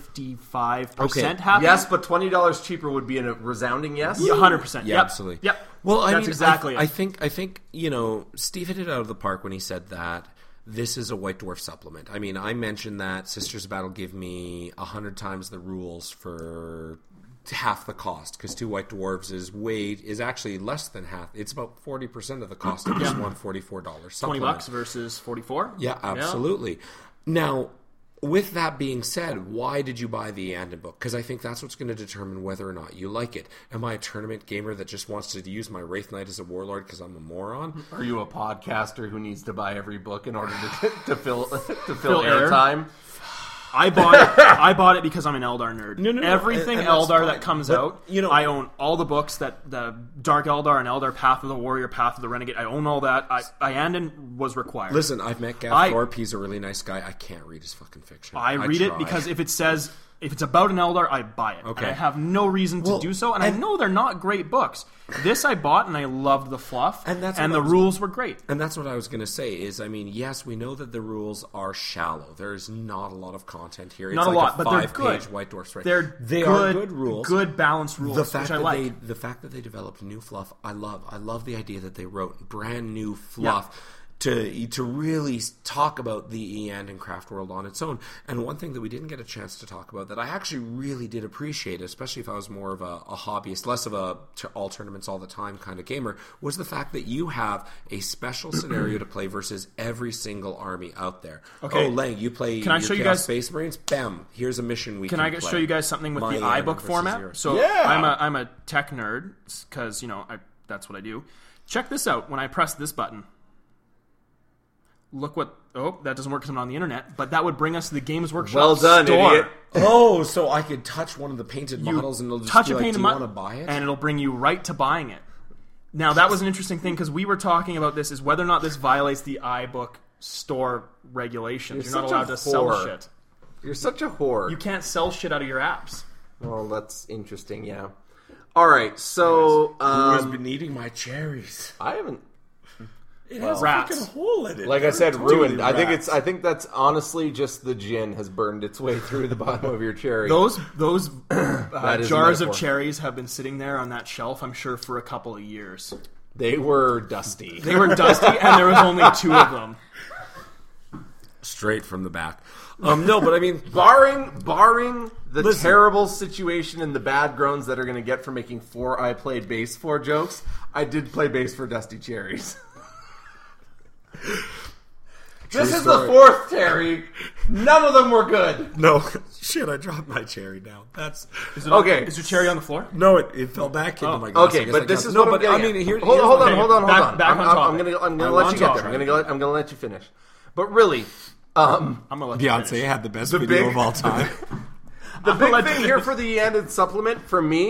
55% happy. Yes, but $20 cheaper would be a resounding yes? Yeah, 100%. Yeah, absolutely. Yep. Well, That's exactly I think Steve hit it out of the park when he said that this is a White Dwarf supplement. I mean, I mentioned that Sisters of Battle give me 100 times the rules for half the cost, because 2 White Dwarves is actually less than half. It's about 40% of the cost of this $144 supplement. $20 versus $44. Yeah, absolutely. Yeah. Now, with that being said, why did you buy the Yandon book? Because I think that's what's going to determine whether or not you like it. Am I a tournament gamer that just wants to use my Wraith Knight as a warlord because I'm a moron? Are you a podcaster who needs to buy every book in order to fill airtime? I bought it because I'm an Eldar nerd. No. Everything and Eldar that comes out, I own all the books, that the Dark Eldar and Eldar, Path of the Warrior, Path of the Renegade. I own all that. Yandon was required. Listen, I've met Gav Thorpe. He's a really nice guy. I can't read his fucking fiction. I read it because if it's about an Eldar, I buy it. Okay. And I have no reason to do so, and I know they're not great books. This I bought, and I loved the fluff, and the rules were great. And that's what I was going to say is, I mean, yes, we know that the rules are shallow. There's not a lot of content here. Not it's a lot, a but they're good. 5-page White Dwarf story. They are good rules. Good, balanced rules, which I like. The fact that they developed new fluff, I love. I love the idea that they wrote brand new fluff. Yeah. To really talk about the Yandon craft world on its own. And one thing that we didn't get a chance to talk about that I actually really did appreciate, especially if I was more of a hobbyist, less of a all tournaments all the time kind of gamer, was the fact that you have a special scenario to play versus every single army out there. Okay. Oh, Lang, you play Can I show you guys Space Marines? Bam, here's a mission we can play. Can I show you guys something with the iBook format? Yours. So yeah. I'm a tech nerd, because that's what I do. Check this out. When I press this button, look what... Oh, that doesn't work because I'm on the internet. But that would bring us to the Games Workshop Well done, store. idiot. Oh, so I could touch one of the painted models and it'll just be like, do you want to buy it? And it'll bring you right to buying it. Now, that was an interesting thing, because we were talking about this, is whether or not this violates the iBook store regulations. You're not allowed to sell shit. You're such a whore. You can't sell shit out of your apps. Well, that's interesting, yeah. All right, so... Who has been eating my cherries? I haven't... It has rats. a fucking hole in it. Like I said, ruined. I Rats. think that's honestly just the gin has burned its way through the bottom of your cherry. Those That is a jars of metaphor. cherries have been sitting there on that shelf, I'm sure, for a couple of years. They were dusty. They were dusty, and there was only 2 of them. Straight from the back. No, but I mean... Barring the Listen. terrible situation and the bad groans that are going to get for making 4 I played base 4 jokes, I did play base for Dusty Cherries. This is the 4th, Terry. None of them were good. No. Shit, I dropped my cherry down. That's... Okay. Is your cherry on the floor? No, it fell back into my glass. Okay, but this is no, what but I'm I getting mean, at. here, hold on. Back on I'm topic. gonna let you get there. I'm gonna let you finish. But really, I'm gonna let you Beyonce finish. had the best video of all time. The big thing here for the Yandon supplement for me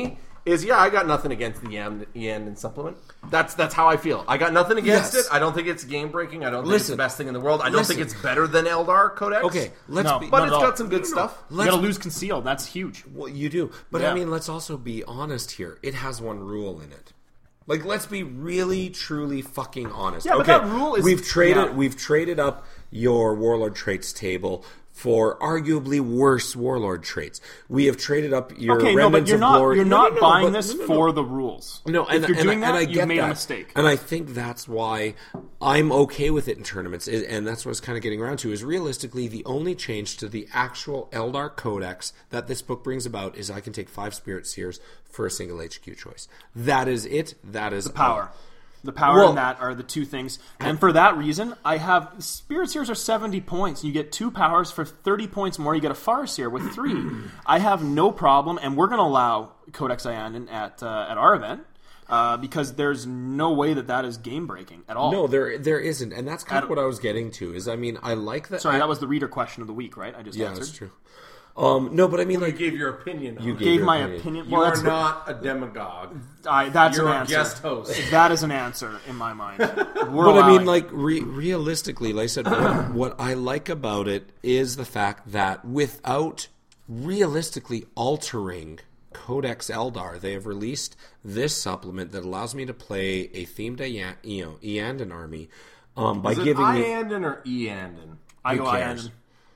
is, yeah, I got nothing against the Eandon supplement. That's how I feel. I got nothing against it. I don't think it's game breaking. I don't think it's the best thing in the world. I don't think it's better than Eldar Codex. Okay, but it's got some good stuff. You gotta lose concealed. That's huge. Well, you do. But I mean, let's also be honest here. It has one rule in it. Like, let's be really, truly fucking honest. Yeah, but that rule is... We've traded up your Warlord traits table for arguably worse Warlord traits. We have traded up your Remnants of Glory. You're not buying this for the rules. No, if you're doing that, you've made a mistake. And I think that's why I'm okay with it in tournaments, and that's what I was kind of getting around to, is realistically the only change to the actual Eldar Codex that this book brings about is I can take 5 Spirit Seers for a single HQ choice. That is it. That is the power. The power and that are the two things. And for that reason, I have... Spirit Seers are 70 points. You get 2 powers for 30 points more. You get a Farseer with 3. I have no problem, and we're going to allow Codex Eandon at our event. Because there's no way that is game-breaking at all. No, there isn't. And that's kind of what I was getting to, is, I mean, I like that... Sorry, that was the reader question of the week, right? I just answered. Yeah, that's true. No, but I mean, like... You gave your opinion. You gave my opinion. You are not a demagogue. That's You're an answer. You're a guest host. That is an answer in my mind. I mean, like, realistically, like I said, what I like about it is the fact that without realistically altering Codex Eldar, they have released this supplement that allows me to play a themed Eandon army by giving me... Eandon or Eandon? I go Eandon.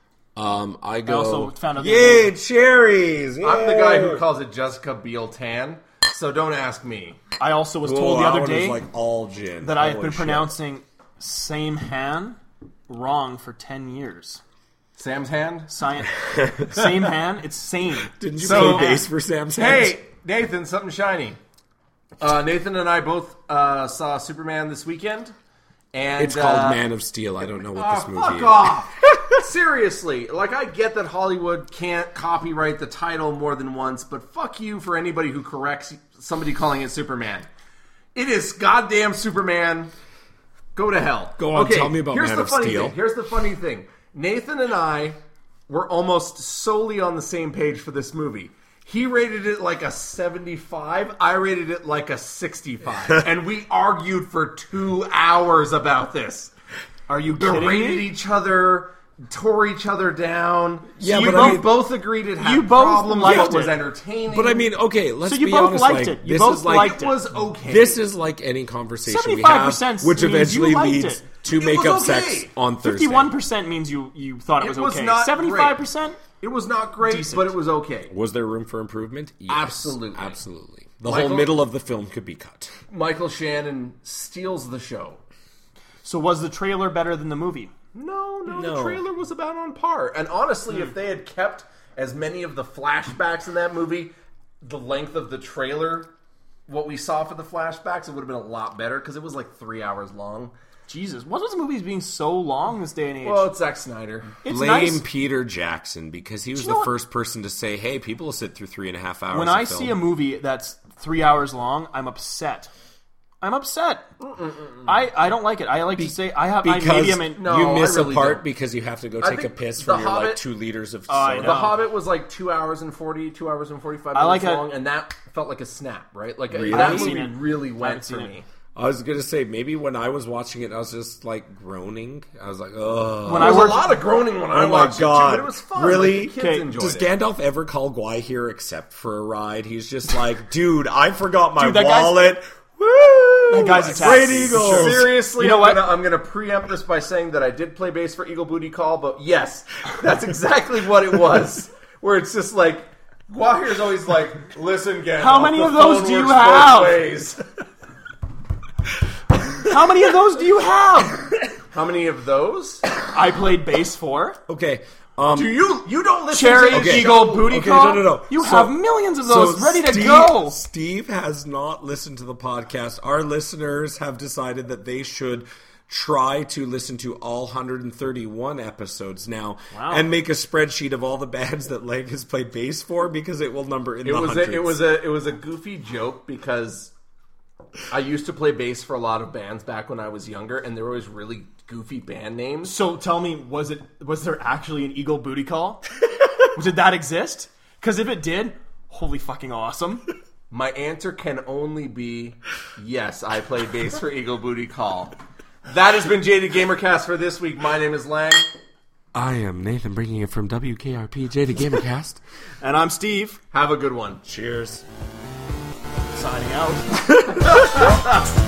I go... Yay, cherries! Yay. I'm the guy who calls it Jessica Biel Tan, so don't ask me. I also was told the other day like all gin. that I have been pronouncing Same Han wrong for 10 years. Sam's hand? Same hand? It's same. Didn't you play bass for Sam's hand? Hey, Nathan, something shiny. Nathan and I both saw Superman this weekend. And, it's called Man of Steel. I don't know what this movie fuck is. Off. Seriously. Like, I get that Hollywood can't copyright the title more than once, but fuck you for anybody who corrects somebody calling it Superman. It is goddamn Superman. Go to hell. Go on, tell me about Man of Steel. Here's the funny thing. Nathan and I were almost solely on the same page for this movie. He rated it like a 75. I rated it like a 65. And we argued for 2 hours about this. Are you kidding me? Berated each other, tore each other down. Yeah, so but both agreed it had problems, but was entertaining. But I mean, okay, let's be both honest. Liked it. You both liked it. It was okay. This is like any conversation we have, which eventually leads to make-up sex on Thursday. 51% means you thought it was okay. 75%? It was not great, decent. But it was okay. Was there room for improvement? Yes, absolutely. The whole middle of the film could be cut. Michael Shannon steals the show. So was the trailer better than the movie? No. The trailer was about on par. And honestly, if they had kept as many of the flashbacks in that movie, the length of the trailer, what we saw for the flashbacks, it would have been a lot better because it was like 3 hours long. Jesus, what was movies being so long this day and age? Well, it's Zack Snyder. Blame Peter Jackson because he was the first person to say, "Hey, people will sit through 3.5 hours." When I see a movie that's 3 hours long, I'm upset. I don't like it. I like to say I have. Because you miss a part because you have to go take a piss from your like 2 liters of soda. The Hobbit was like 2 hours and 2 hours and 45 minutes long, and that felt like a snap, right? Like that movie really went for me. I was going to say, maybe when I was watching it, I was just, like, groaning. I was like, oh. There was a lot of groaning when I watched it, too, but it was fun. Really? Like, the kids enjoyed Does Gandalf ever call Gwaihir except for a ride? He's just like, dude, I forgot my wallet. Woo! That guy's a Great Eagle. Seriously, you know what? I'm going to preempt this by saying that I did play bass for Eagle Booty Call, but yes, that's exactly what it was. Where it's just like, Gwaihir's always like, listen, Gandalf, how many of those do you have? How many of those do you have? How many of those? I played bass for. Okay. Do you don't listen Cherry to Eagle Booty Call? No. You have millions of those ready to go. Steve has not listened to the podcast. Our listeners have decided that they should try to listen to all 131 episodes now and make a spreadsheet of all the bands that Lang has played bass for because it will number in the hundreds. It was a goofy joke because I used to play bass for a lot of bands back when I was younger, and there were always really goofy band names. So tell me, was there actually an Eagle Booty Call? Did that exist? Because if it did, holy fucking awesome. My answer can only be yes, I play bass for Eagle Booty Call. That has been Jaded Gamercast for this week. My name is Lang. I am Nathan, bringing it from WKRP Jaded Gamercast. And I'm Steve. Have a good one. Cheers. Signing out.